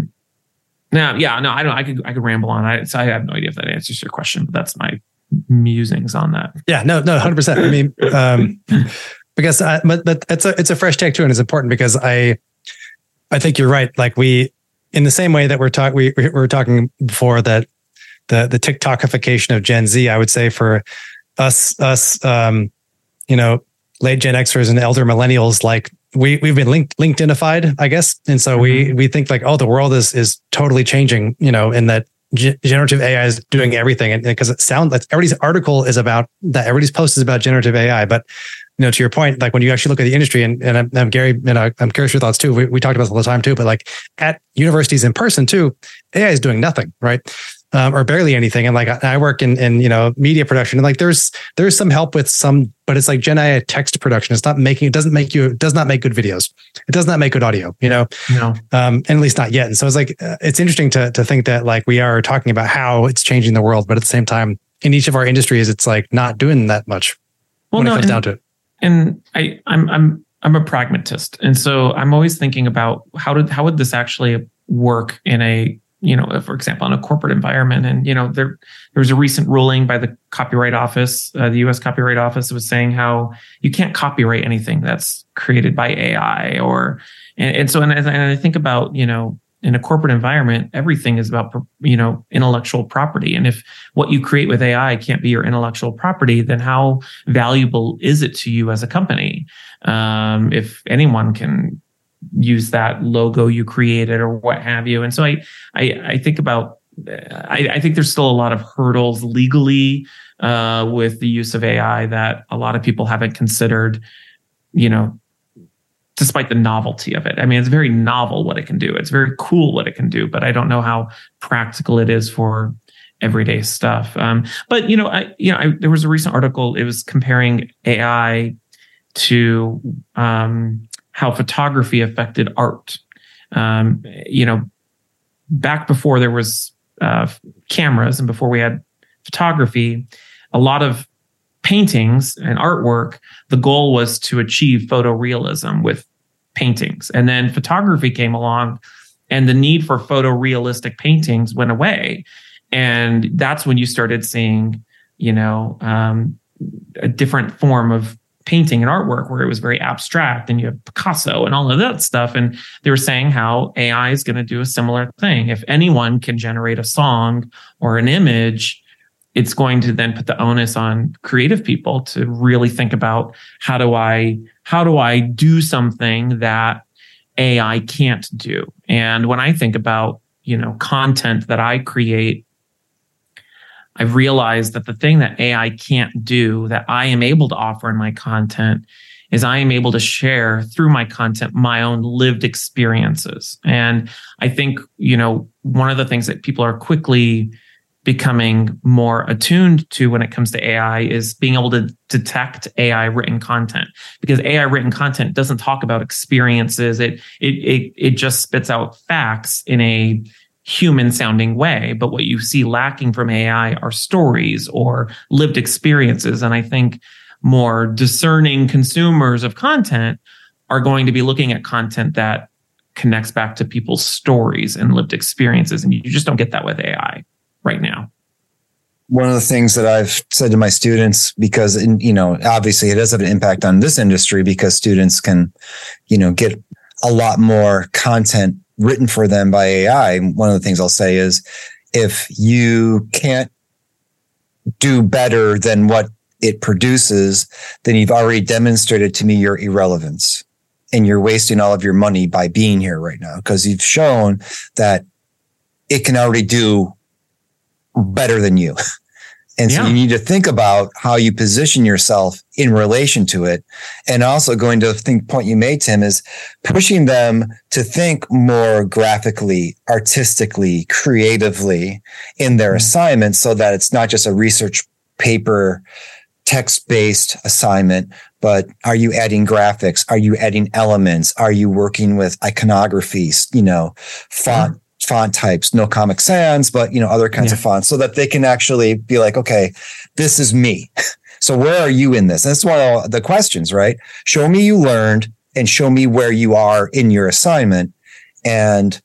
could ramble on. So I have no idea if that answers your question, but that's my musings on that. Yeah, no, 100%. I mean, because but it's a fresh take too, and it's important because I think you're right. Like in the same way that we were talking before that the TikTokification of Gen Z, I would say for us, late Gen Xers and elder millennials, like we've been LinkedInified, I guess. And so we think like, oh, the world is totally changing, and that generative AI is doing everything. And because it sounds like everybody's article is about that, everybody's post is about generative AI. But to your point, like when you actually look at the industry, and I'm Gary, I'm curious your thoughts too. We talked about this all the time too, but like at universities in person too, AI is doing nothing, right? Or barely anything. And like I work in media production, and like there's some help with some, but it's like Gen AI text production. It does not make good videos. It does not make good audio, No. And at least not yet. And so it's like, it's interesting to think that like we are talking about how it's changing the world, but at the same time, in each of our industries, it's like not doing that much when it comes down to it. And I'm a pragmatist. And so I'm always thinking about how would this actually work in a, for example, in a corporate environment. And, there was a recent ruling by the Copyright Office, the US Copyright Office was saying how you can't copyright anything that's created by AI and so I think about, in a corporate environment, everything is about, intellectual property. And if what you create with AI can't be your intellectual property, then how valuable is it to you as a company? If anyone can use that logo you created or what have you. And so I think about, I think there's still a lot of hurdles legally with the use of AI that a lot of people haven't considered, despite the novelty of it. I mean, it's very novel what it can do. It's very cool what it can do, but I don't know how practical it is for everyday stuff. But there was a recent article. It was comparing AI to how photography affected art. Back before there was cameras and before we had photography, a lot of paintings and artwork, the goal was to achieve photorealism with paintings. And then photography came along and the need for photorealistic paintings went away. And that's when you started seeing, a different form of painting and artwork where it was very abstract, and you have Picasso and all of that stuff. And they were saying how AI is going to do a similar thing. If anyone can generate a song or an image, it's going to then put the onus on creative people to really think about how do I do something that AI can't do? And when I think about, content that I create, I've realized that the thing that AI can't do that I am able to offer in my content is I am able to share through my content my own lived experiences. And I think, one of the things that people are quickly becoming more attuned to when it comes to AI is being able to detect AI written content, because AI written content doesn't talk about experiences. It just spits out facts in a human sounding way. But what you see lacking from AI are stories or lived experiences. And I think more discerning consumers of content are going to be looking at content that connects back to people's stories and lived experiences. And you just don't get that with AI right now. One of the things that I've said to my students, because, obviously it does have an impact on this industry because students can, get a lot more content written for them by AI. One of the things I'll say is, if you can't do better than what it produces, then you've already demonstrated to me your irrelevance, and you're wasting all of your money by being here right now, because you've shown that it can already do better than you. And so you need to think about how you position yourself in relation to it. And also going to the point you made, Tim, is pushing them to think more graphically, artistically, creatively in their assignments, so that it's not just a research paper, text-based assignment, but are you adding graphics? Are you adding elements? Are you working with iconography, font types, no Comic Sans, but other kinds of fonts, so that they can actually be like, okay, this is me. So where are you in this? And that's one of the questions, right? Show me you learned and show me where you are in your assignment. And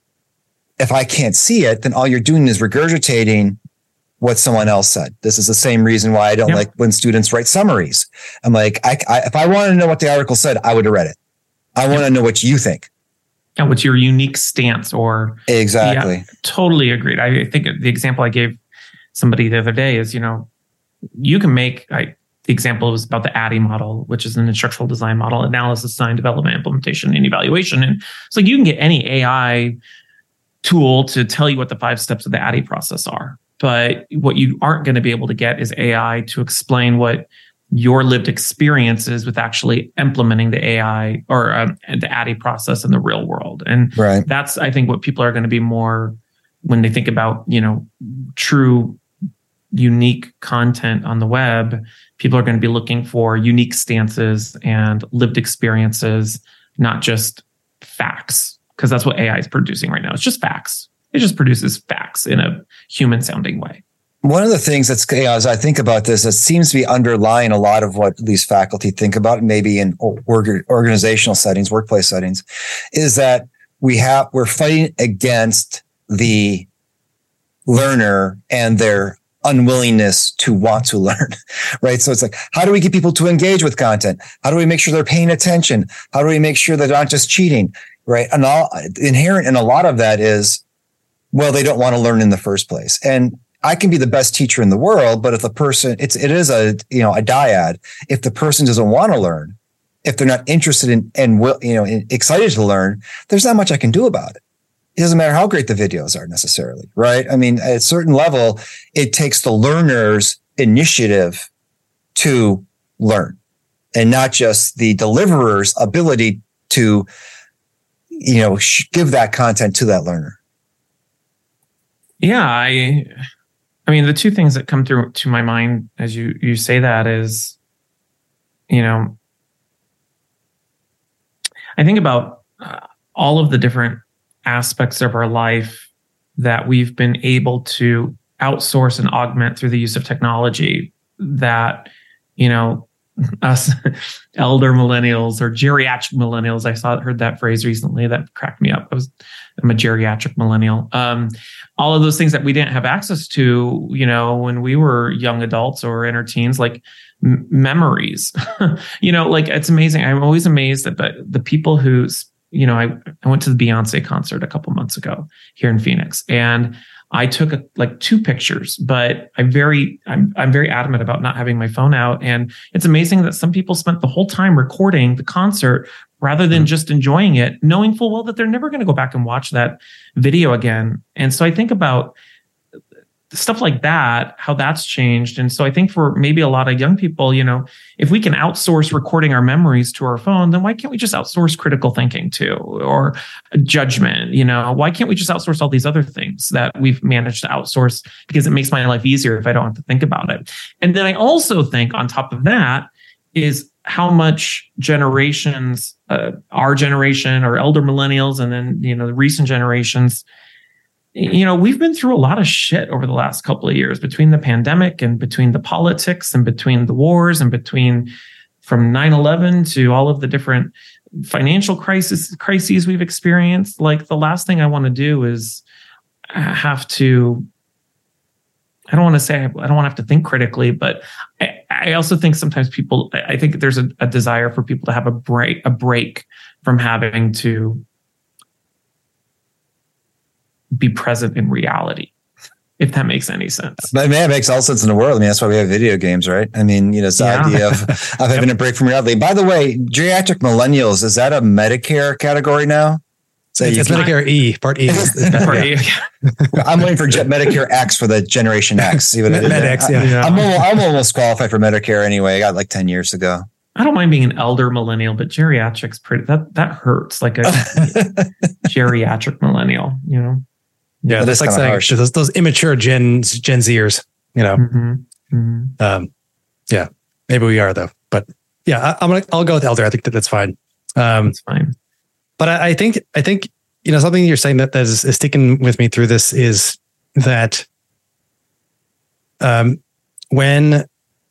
if I can't see it, then all you're doing is regurgitating what someone else said. This is the same reason why I don't like when students write summaries. I'm like, if I wanted to know what the article said, I would have read it. I want to know what you think. And what's your unique stance or exactly. Yeah, totally agreed. I think the example I gave somebody the other day is, you can make, the example was about the ADDIE model, which is an instructional design model, analysis, design, development, implementation, and evaluation. And so you can get any AI tool to tell you what the 5 steps of the ADDIE process are. But what you aren't going to be able to get is AI to explain what your lived experiences with actually implementing the AI or the ADDIE process in the real world. And that's, I think, what people are going to be more when they think about, true, unique content on the web. People are going to be looking for unique stances and lived experiences, not just facts, because that's what AI is producing right now. It's just facts. It just produces facts in a human sounding way. One of the things that's, as I think about this, that seems to be underlying a lot of what at least faculty think about, maybe in organizational settings, workplace settings, is that we're fighting against the learner and their unwillingness to want to learn, right? So it's like, how do we get people to engage with content? How do we make sure they're paying attention? How do we make sure they're not just cheating, right? And inherent in a lot of that is, well, they don't want to learn in the first place. And I can be the best teacher in the world, but if the person, it is a dyad. If the person doesn't want to learn, if they're not interested in excited to learn, there's not much I can do about it. It doesn't matter how great the videos are necessarily, right? I mean, at a certain level, it takes the learner's initiative to learn, and not just the deliverer's ability to, give that content to that learner. Yeah, I mean, the two things that come through to my mind as you say that is, I think about all of the different aspects of our life that we've been able to outsource and augment through the use of technology that, us elder millennials or geriatric millennials. Heard that phrase recently that cracked me up. I'm a geriatric millennial. All of those things that we didn't have access to, when we were young adults or inner teens, like memories, like it's amazing. I'm always amazed at the people who, I went to the Beyonce concert a couple months ago here in Phoenix, and I took 2 pictures, but I'm very adamant about not having my phone out. And it's amazing that some people spent the whole time recording the concert rather than just enjoying it, knowing full well that they're never going to go back and watch that video again. And so I think about stuff like that, how that's changed. And so I think for maybe a lot of young people, if we can outsource recording our memories to our phone, then why can't we just outsource critical thinking too, or judgment? Why can't we just outsource all these other things that we've managed to outsource because it makes my life easier if I don't have to think about it? And then I also think on top of that is how much generations, our generation or elder millennials, and then, the recent generations, we've been through a lot of shit over the last couple of years between the pandemic and between the politics and between the wars and between from 9/11 to all of the different financial crises we've experienced, like the last thing I want to do is have to, I don't want to have to think critically, but I also think sometimes I think there's a desire for people to have a break from having to be present in reality, if that makes any sense. But man, it makes all sense in the world. I mean, that's why we have video games, right? I mean, it's the idea of having a break from reality. By the way, geriatric millennials, is that a Medicare category now? So it's Medicare E, Part E. Part E. I'm waiting for Medicare X for the Generation X. Med-X, yeah. I'm almost qualified for Medicare anyway. I got like 10 years ago. I don't mind being an elder millennial, but geriatric's that hurts, like a geriatric millennial, Yeah, that's like saying those immature Gen Zers, Yeah, maybe we are though. But yeah, I'll go with elder. I think that's fine. That's fine. But I think something you're saying that is sticking with me through this is that when it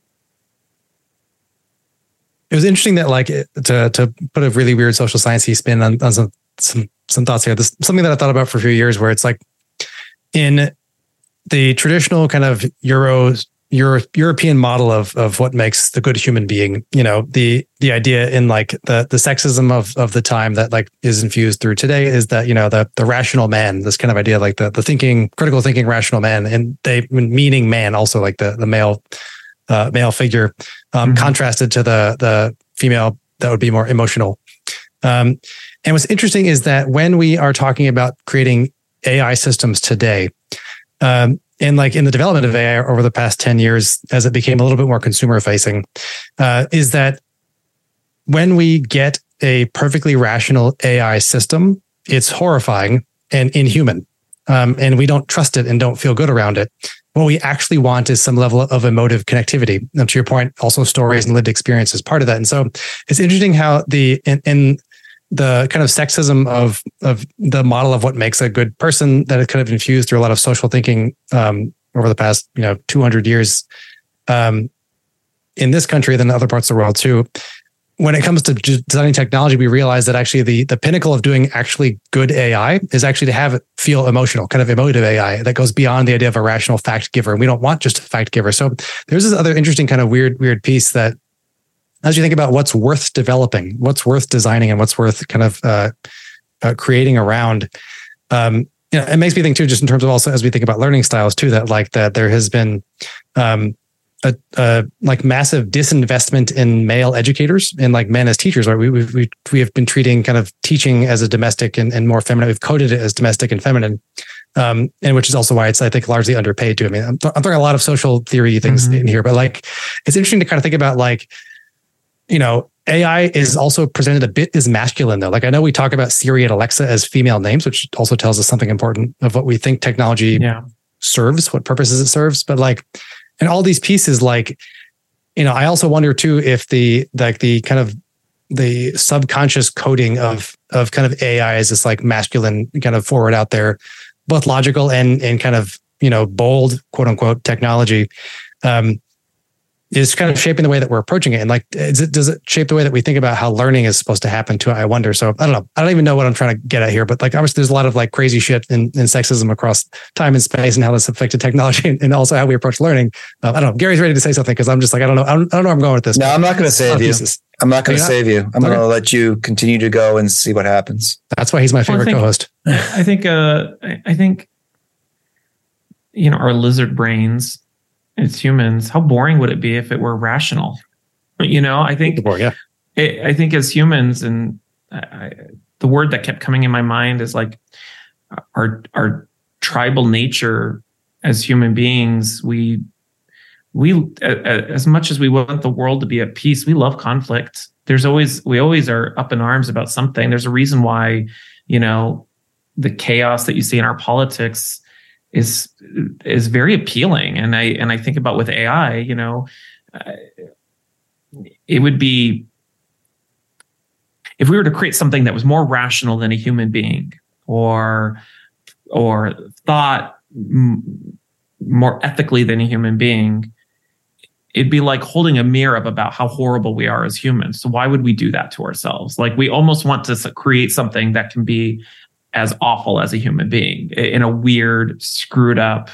was interesting that, like, to put a really weird social sciencey spin on some thoughts here. This something that I thought about for a few years, where it's like in the traditional kind of European model of what makes the good human being, the idea in like the sexism of the time that like is infused through today is that, the rational man, this kind of idea, like the thinking, critical thinking rational man, and meaning man also like the male figure, contrasted to the female that would be more emotional. And what's interesting is that when we are talking about creating AI systems today, and like in the development of AI over the past 10 years, as it became a little bit more consumer facing, is that when we get a perfectly rational AI system, it's horrifying and inhuman. And we don't trust it and don't feel good around it. What we actually want is some level of emotive connectivity. And to your point, also stories and lived experience is part of that. And so it's interesting how in the kind of sexism of the model of what makes a good person that is kind of infused through a lot of social thinking over the past 200 years in this country than other parts of the world too. When it comes to designing technology, we realize that actually the pinnacle of doing actually good AI is actually to have it feel emotional, kind of emotive AI that goes beyond the idea of a rational fact giver. And we don't want just a fact giver. So there's this other interesting kind of weird piece that, as you think about what's worth developing, what's worth designing, and what's worth kind of creating around, it makes me think too, just in terms of also as we think about learning styles too, that there has been a like massive disinvestment in male educators and like men as teachers. Right, we have been treating kind of teaching as a domestic and more feminine. We've coded it as domestic and feminine, and which is also why it's, I think, largely underpaid too. I mean, I'm throwing a lot of social theory things in here, but like it's interesting to kind of think about like, AI is also presented a bit as masculine though. Like I know we talk about Siri and Alexa as female names, which also tells us something important of what we think technology serves, what purposes it serves. But like, and all these pieces, like, I also wonder too if the kind of the subconscious coding of kind of AI is this like masculine kind of forward out there, both logical and kind of bold quote unquote technology. Is kind of shaping the way that we're approaching it. And like, does it shape the way that we think about how learning is supposed to happen too? I wonder. So I don't know. I don't even know what I'm trying to get at here, but like, obviously there's a lot of like crazy shit in sexism across time and space and how this affected technology and also how we approach learning. I don't know. Gary's ready to say something because I'm just like, I don't know. I don't know where I'm going with this. No, I'm not going to save you. I'm not going to save you. I'm going to let you continue to go and see what happens. That's why he's my favorite co-host. I think, our lizard brains, as humans, how boring would it be if it were rational? I think I think as humans, and the word that kept coming in my mind is like our tribal nature as human beings. We as much as we want the world to be at peace, we love conflict. We always are up in arms about something. There's a reason why, the chaos that you see in our politics is very appealing. And I think about with AI, it would be, if we were to create something that was more rational than a human being or thought more ethically than a human being, it'd be like holding a mirror up about how horrible we are as humans. So why would we do that to ourselves? Like we almost want to create something that can be as awful as a human being in a weird, screwed up,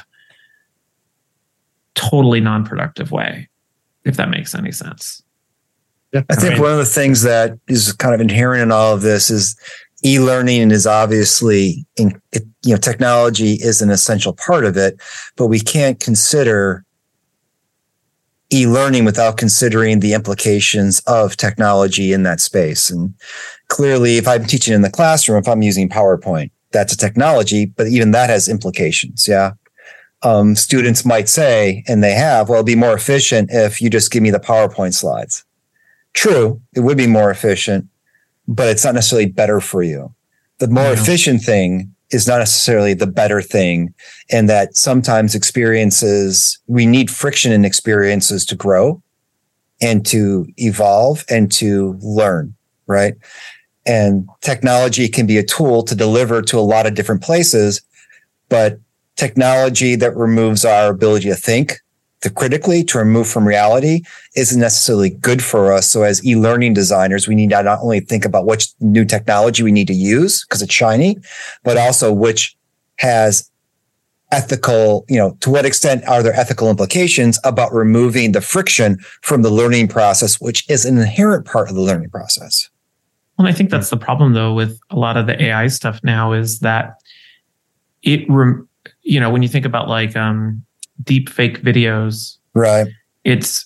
totally non-productive way, if that makes any sense. Yeah, I think one of the things that is kind of inherent in all of this is e-learning is obviously, technology is an essential part of it, but we can't consider e-learning without considering the implications of technology in that space. And clearly, if I'm teaching in the classroom, if I'm using PowerPoint, that's a technology, but even that has implications. Yeah. Students might say, and they have, well, it'd be more efficient if you just give me the PowerPoint slides. True, it would be more efficient, but it's not necessarily better for you. The more efficient thing is not necessarily the better thing. And that sometimes we need friction in experiences to grow and to evolve and to learn, right? And technology can be a tool to deliver to a lot of different places, but technology that removes our ability to think, to critically, to remove from reality isn't necessarily good for us. So as e-learning designers, we need to not only think about which new technology we need to use because it's shiny, but also which has ethical, to what extent are there ethical implications about removing the friction from the learning process, which is an inherent part of the learning process. Well, I think that's the problem though with a lot of the AI stuff now is that when you think about like, deep fake videos, right? It's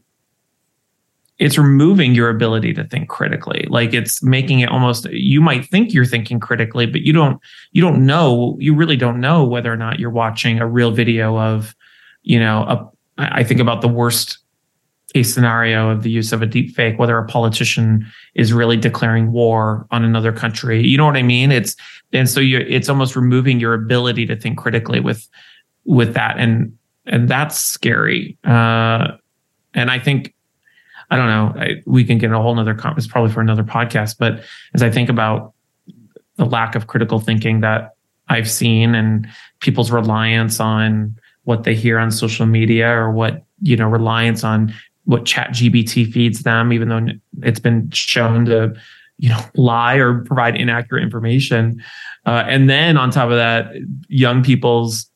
removing your ability to think critically. Like it's making it almost, you might think you're thinking critically, but you really don't know whether or not you're watching a real video of, I think about the worst case scenario of the use of a deep fake, whether a politician is really declaring war on another country. You know what I mean? It's almost removing your ability to think critically with that. And that's scary. And I think, I don't know, we can get a whole nother conference probably for another podcast. But as I think about the lack of critical thinking that I've seen and people's reliance on what they hear on social media or what, reliance on what ChatGPT feeds them, even though it's been shown to, lie or provide inaccurate information. And then on top of that, young people's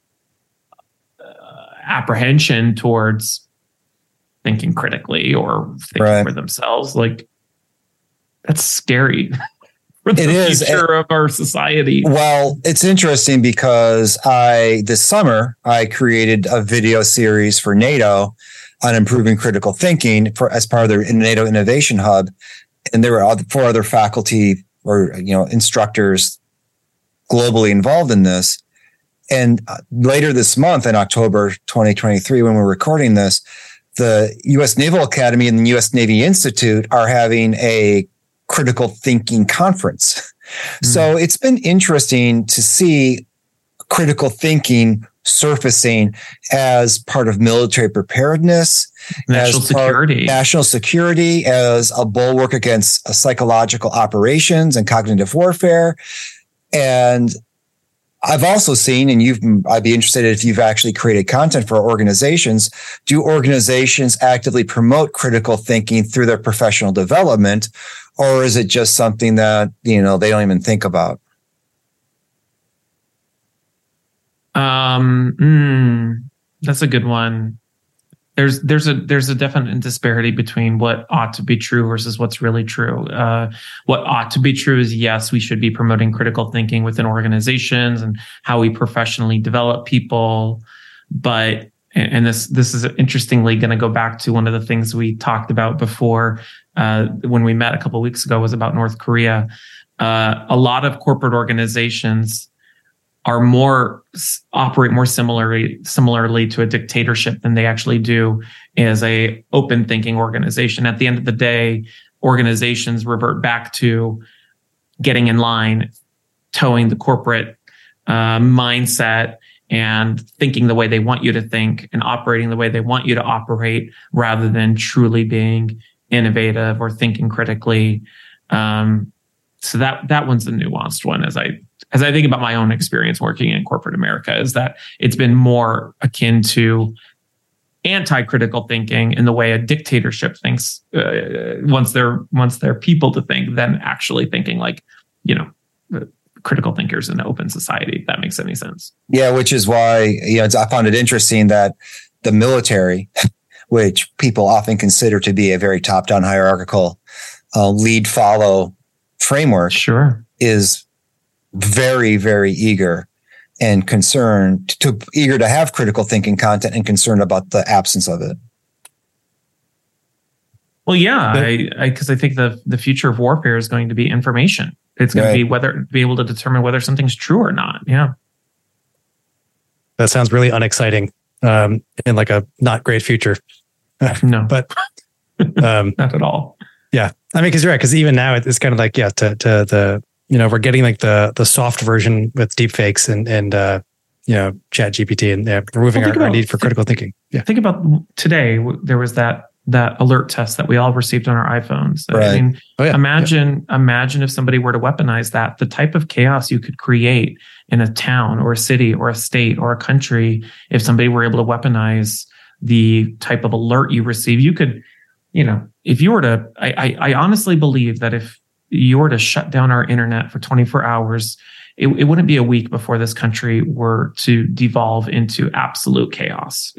apprehension towards thinking critically or thinking for themselves, like that's scary for the future of our society. Well, it's interesting because this summer I created a video series for NATO on improving critical thinking as part of the NATO Innovation Hub, and there were 4 other faculty or instructors globally involved in this. And later this month, in October 2023, when we're recording this, the U.S. Naval Academy and the U.S. Navy Institute are having a critical thinking conference. So it's been interesting to see critical thinking surfacing as part of military preparedness, national security, as a bulwark against psychological operations and cognitive warfare. And I've also seen, and I'd be interested if you've actually created content for organizations. Do organizations actively promote critical thinking through their professional development, or is it just something that, they don't even think about? That's a good one. There's a definite disparity between what ought to be true versus what's really true. What ought to be true is, yes, we should be promoting critical thinking within organizations and how we professionally develop people. But, and this is interestingly going to go back to one of the things we talked about before when we met a couple of weeks ago, was about North Korea. A lot of corporate organizations operate more similarly to a dictatorship than they actually do as a open thinking organization. At the end of the day, organizations revert back to getting in line, towing the corporate mindset and thinking the way they want you to think and operating the way they want you to operate, rather than truly being innovative or thinking critically. So that one's the nuanced one, as I think about my own experience working in corporate America, is that it's been more akin to anti-critical thinking in the way a dictatorship thinks, once they're people to think, than actually thinking like, critical thinkers in an open society, if that makes any sense. Yeah, which is why, I found it interesting that the military, which people often consider to be a very top-down hierarchical lead-follow framework, Sure. is very, very eager to have critical thinking content and concerned about the absence of it. Well, yeah, because I think the future of warfare is going to be information. It's going to be able to determine whether something's true or not. Yeah. That sounds really unexciting, in like a not great future. No, but not at all. Yeah. I mean, because you're right. Because even now it's kind of like, we're getting like the soft version with deepfakes and Chat GPT, and removing our need for critical thinking. Yeah. Think about today. There was that alert test that we all received on our iPhones. Right. I mean, imagine if somebody were to weaponize that, the type of chaos you could create in a town or a city or a state or a country. If somebody were able to weaponize the type of alert you receive, you could, if you were to, I honestly believe that if you were to shut down our internet for 24 hours, it wouldn't be a week before this country were to devolve into absolute chaos,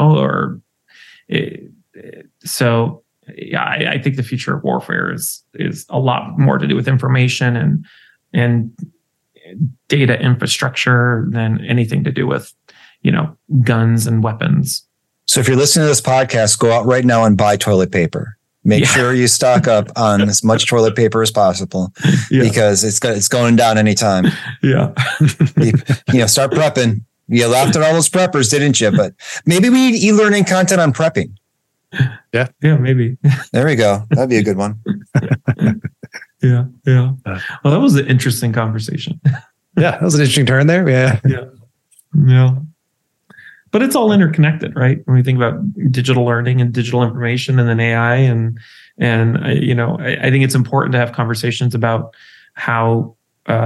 so yeah, I think the future of warfare is a lot more to do with information and data infrastructure than anything to do with, guns and weapons. So if you're listening to this podcast, go out right now and buy toilet paper. Make sure you stock up on as much toilet paper as possible, because it's going down anytime. Yeah. Start prepping. You laughed at all those preppers, didn't you? But maybe we need e-learning content on prepping. Yeah, maybe. There we go. That'd be a good one. Yeah. Well, that was an interesting conversation. Yeah, that was an interesting turn there. Yeah. But it's all interconnected, right? When we think about digital learning and digital information, and then AI, and I think it's important to have conversations about how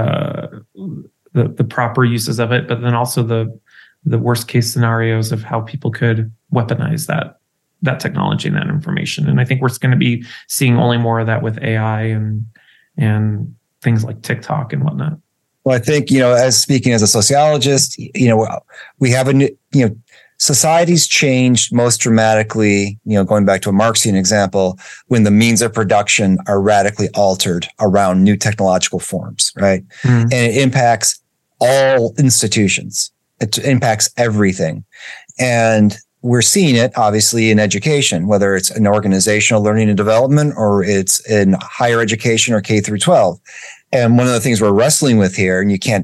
the proper uses of it, but then also the worst case scenarios of how people could weaponize that technology and that information. And I think we're going to be seeing only more of that with AI and things like TikTok and whatnot. Well, I think, as speaking as a sociologist, we have society's changed most dramatically, going back to a Marxian example, when the means of production are radically altered around new technological forms, right? Mm-hmm. And it impacts all institutions. It impacts everything. And we're seeing it obviously in education, whether it's in organizational learning and development, or it's in higher education or K through 12. And one of the things we're wrestling with here, and you can't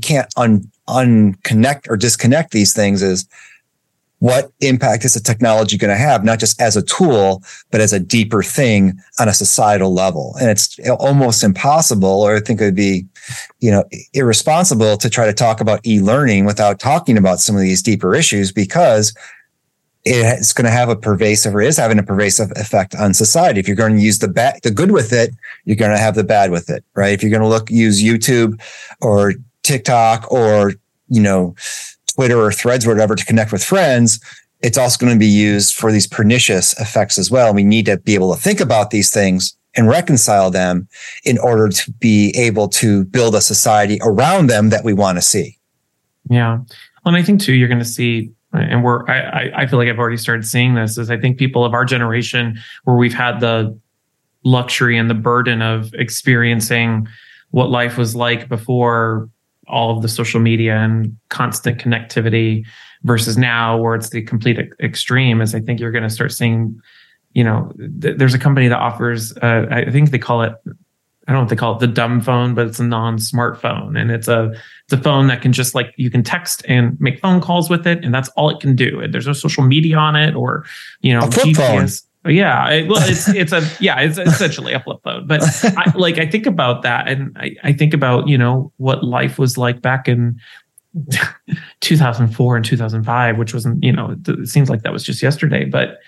unconnect or disconnect these things, is what impact is the technology going to have, not just as a tool, but as a deeper thing on a societal level. And it's almost impossible, or I think it would be, irresponsible to try to talk about e-learning without talking about some of these deeper issues, because it's going to have is having a pervasive effect on society. If you're going to use the good with it, you're going to have the bad with it, right? If you're going to use YouTube or TikTok or, Twitter or Threads or whatever to connect with friends, it's also going to be used for these pernicious effects as well. We need to be able to think about these things and reconcile them in order to be able to build a society around them that we want to see. Yeah. Well, and I think too, you're going to see, and I feel like I've already started seeing this, is I think people of our generation, where we've had the luxury and the burden of experiencing what life was like before all of the social media and constant connectivity, versus now where it's the complete extreme, is I think you're going to start seeing, there's a company that offers, I think they call it, I don't know if they call it the dumb phone, but it's a non-smartphone. And it's a phone that can just you can text and make phone calls with it. And that's all it can do. And there's no social media on it, or, a flip phone. Yeah. It's essentially a flip phone. But I think about that, and I think about, what life was like back in 2004 and 2005, which wasn't, it seems like that was just yesterday, but,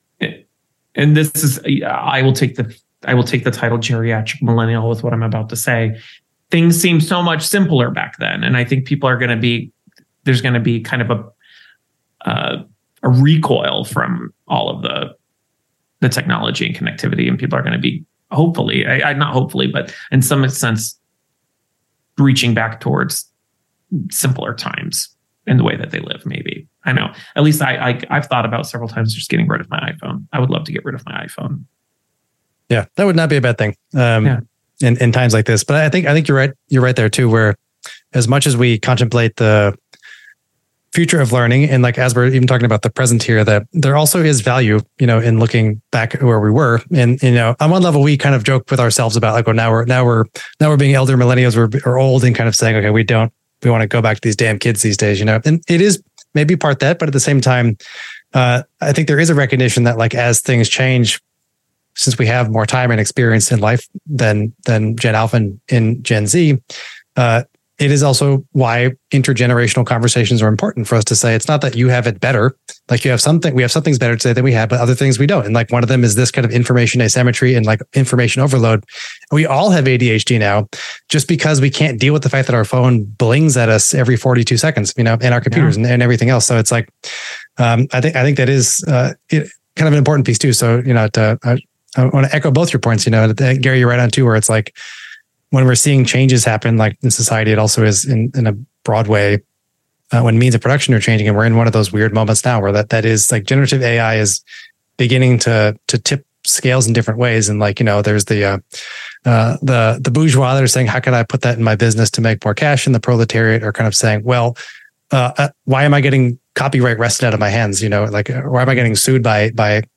and this is, I will take the title geriatric millennial with what I'm about to say. Things seem so much simpler back then. And I think people are going to be, there's going to be kind of a recoil from all of the technology and connectivity, and people are going to be hopefully, not hopefully, but in some sense, reaching back towards simpler times in the way that they live. Maybe, I know. At least I've thought about several times just getting rid of my iPhone. I would love to get rid of my iPhone. Yeah, that would not be a bad thing in times like this. But I think you're right. You're right there too. Where as much as we contemplate the future of learning, and like as we're even talking about the present here, that there also is value, in looking back at where we were. And on one level, we kind of joke with ourselves about like, well, now we're being elder millennials, we're old, and kind of saying, okay, we want to go back to these damn kids these days, And it is maybe part that, but at the same time, I think there is a recognition that like as things change, since we have more time and experience in life than Gen Alpha and Gen Z, it is also why intergenerational conversations are important for us to say. It's not that you have it better. Like we have some things better today than we had, but other things we don't. And like one of them is this kind of information asymmetry and like information overload. We all have ADHD now, just because we can't deal with the fact that our phone blings at us every 42 seconds, and our computers and everything else. So it's like, I think that is kind of an important piece too. So, I want to echo both your points, Gary, you're right on too, where it's like, when we're seeing changes happen, like in society, it also is in a broad way when means of production are changing. And we're in one of those weird moments now where that is like generative AI is beginning to tip scales in different ways. And like, there's the bourgeois that are saying, how can I put that in my business to make more cash? And the proletariat are kind of saying, well, why am I getting copyright wrested out of my hands? Like, why am I getting sued by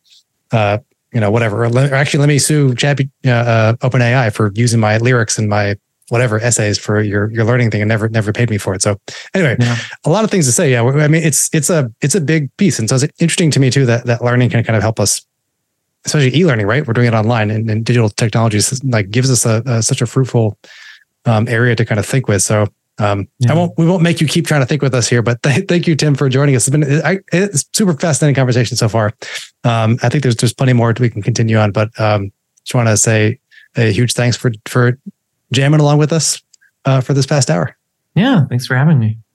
whatever. Actually, let me sue OpenAI for using my lyrics and my whatever essays for your learning thing and never paid me for it. So anyway, a lot of things to say. Yeah, I mean, it's a big piece, and so it's interesting to me too that learning can kind of help us, especially e-learning. Right, we're doing it online, and digital technologies like gives us such a fruitful area to kind of think with. So. We won't make you keep trying to think with us here, but thank you, Tim, for joining us. It's super fascinating conversation so far. I think there's plenty more we can continue on, but just want to say a huge thanks for jamming along with us for this past hour. Yeah, thanks for having me.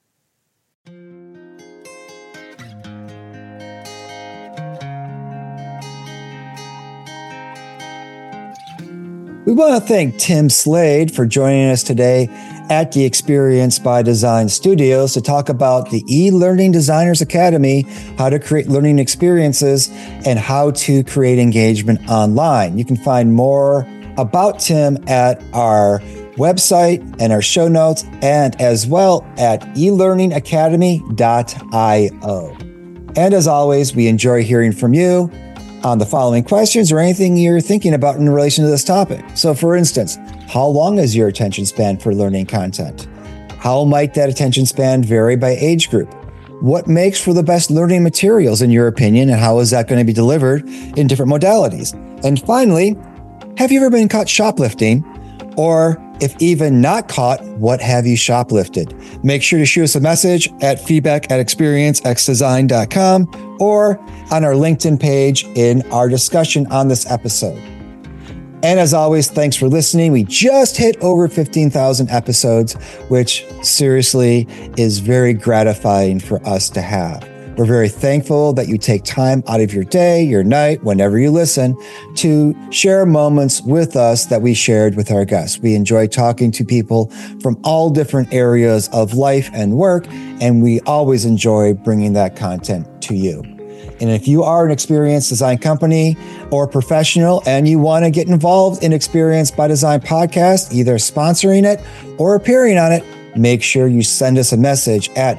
We want to thank Tim Slade for joining us today at the Experience by Design Studios to talk about the eLearning Designers Academy, how to create learning experiences, and how to create engagement online. You can find more about Tim at our website and our show notes, and as well at elearningacademy.io. And as always, we enjoy hearing from you on the following questions or anything you're thinking about in relation to this topic. So for instance, how long is your attention span for learning content? How might that attention span vary by age group? What makes for the best learning materials in your opinion, and how is that going to be delivered in different modalities? And finally, have you ever been caught shoplifting? Or if even not caught, what have you shoplifted? Make sure to shoot us a message at feedback@experiencexdesign.com or on our LinkedIn page in our discussion on this episode. And as always, thanks for listening. We just hit over 15,000 episodes, which seriously is very gratifying for us to have. We're very thankful that you take time out of your day, your night, whenever you listen, to share moments with us that we shared with our guests. We enjoy talking to people from all different areas of life and work, and we always enjoy bringing that content to you. And if you are an Experience Design company or professional and you want to get involved in Experience by Design podcast, either sponsoring it or appearing on it, make sure you send us a message at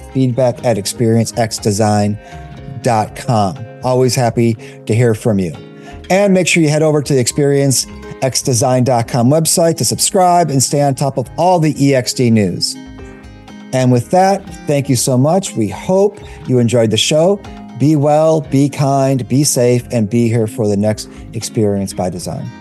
feedback@experiencexdesign.com. Always happy to hear from you. And make sure you head over to the experiencexdesign.com website to subscribe and stay on top of all the EXD news. And with that, thank you so much. We hope you enjoyed the show. Be well, be kind, be safe, and be here for the next Experience by Design.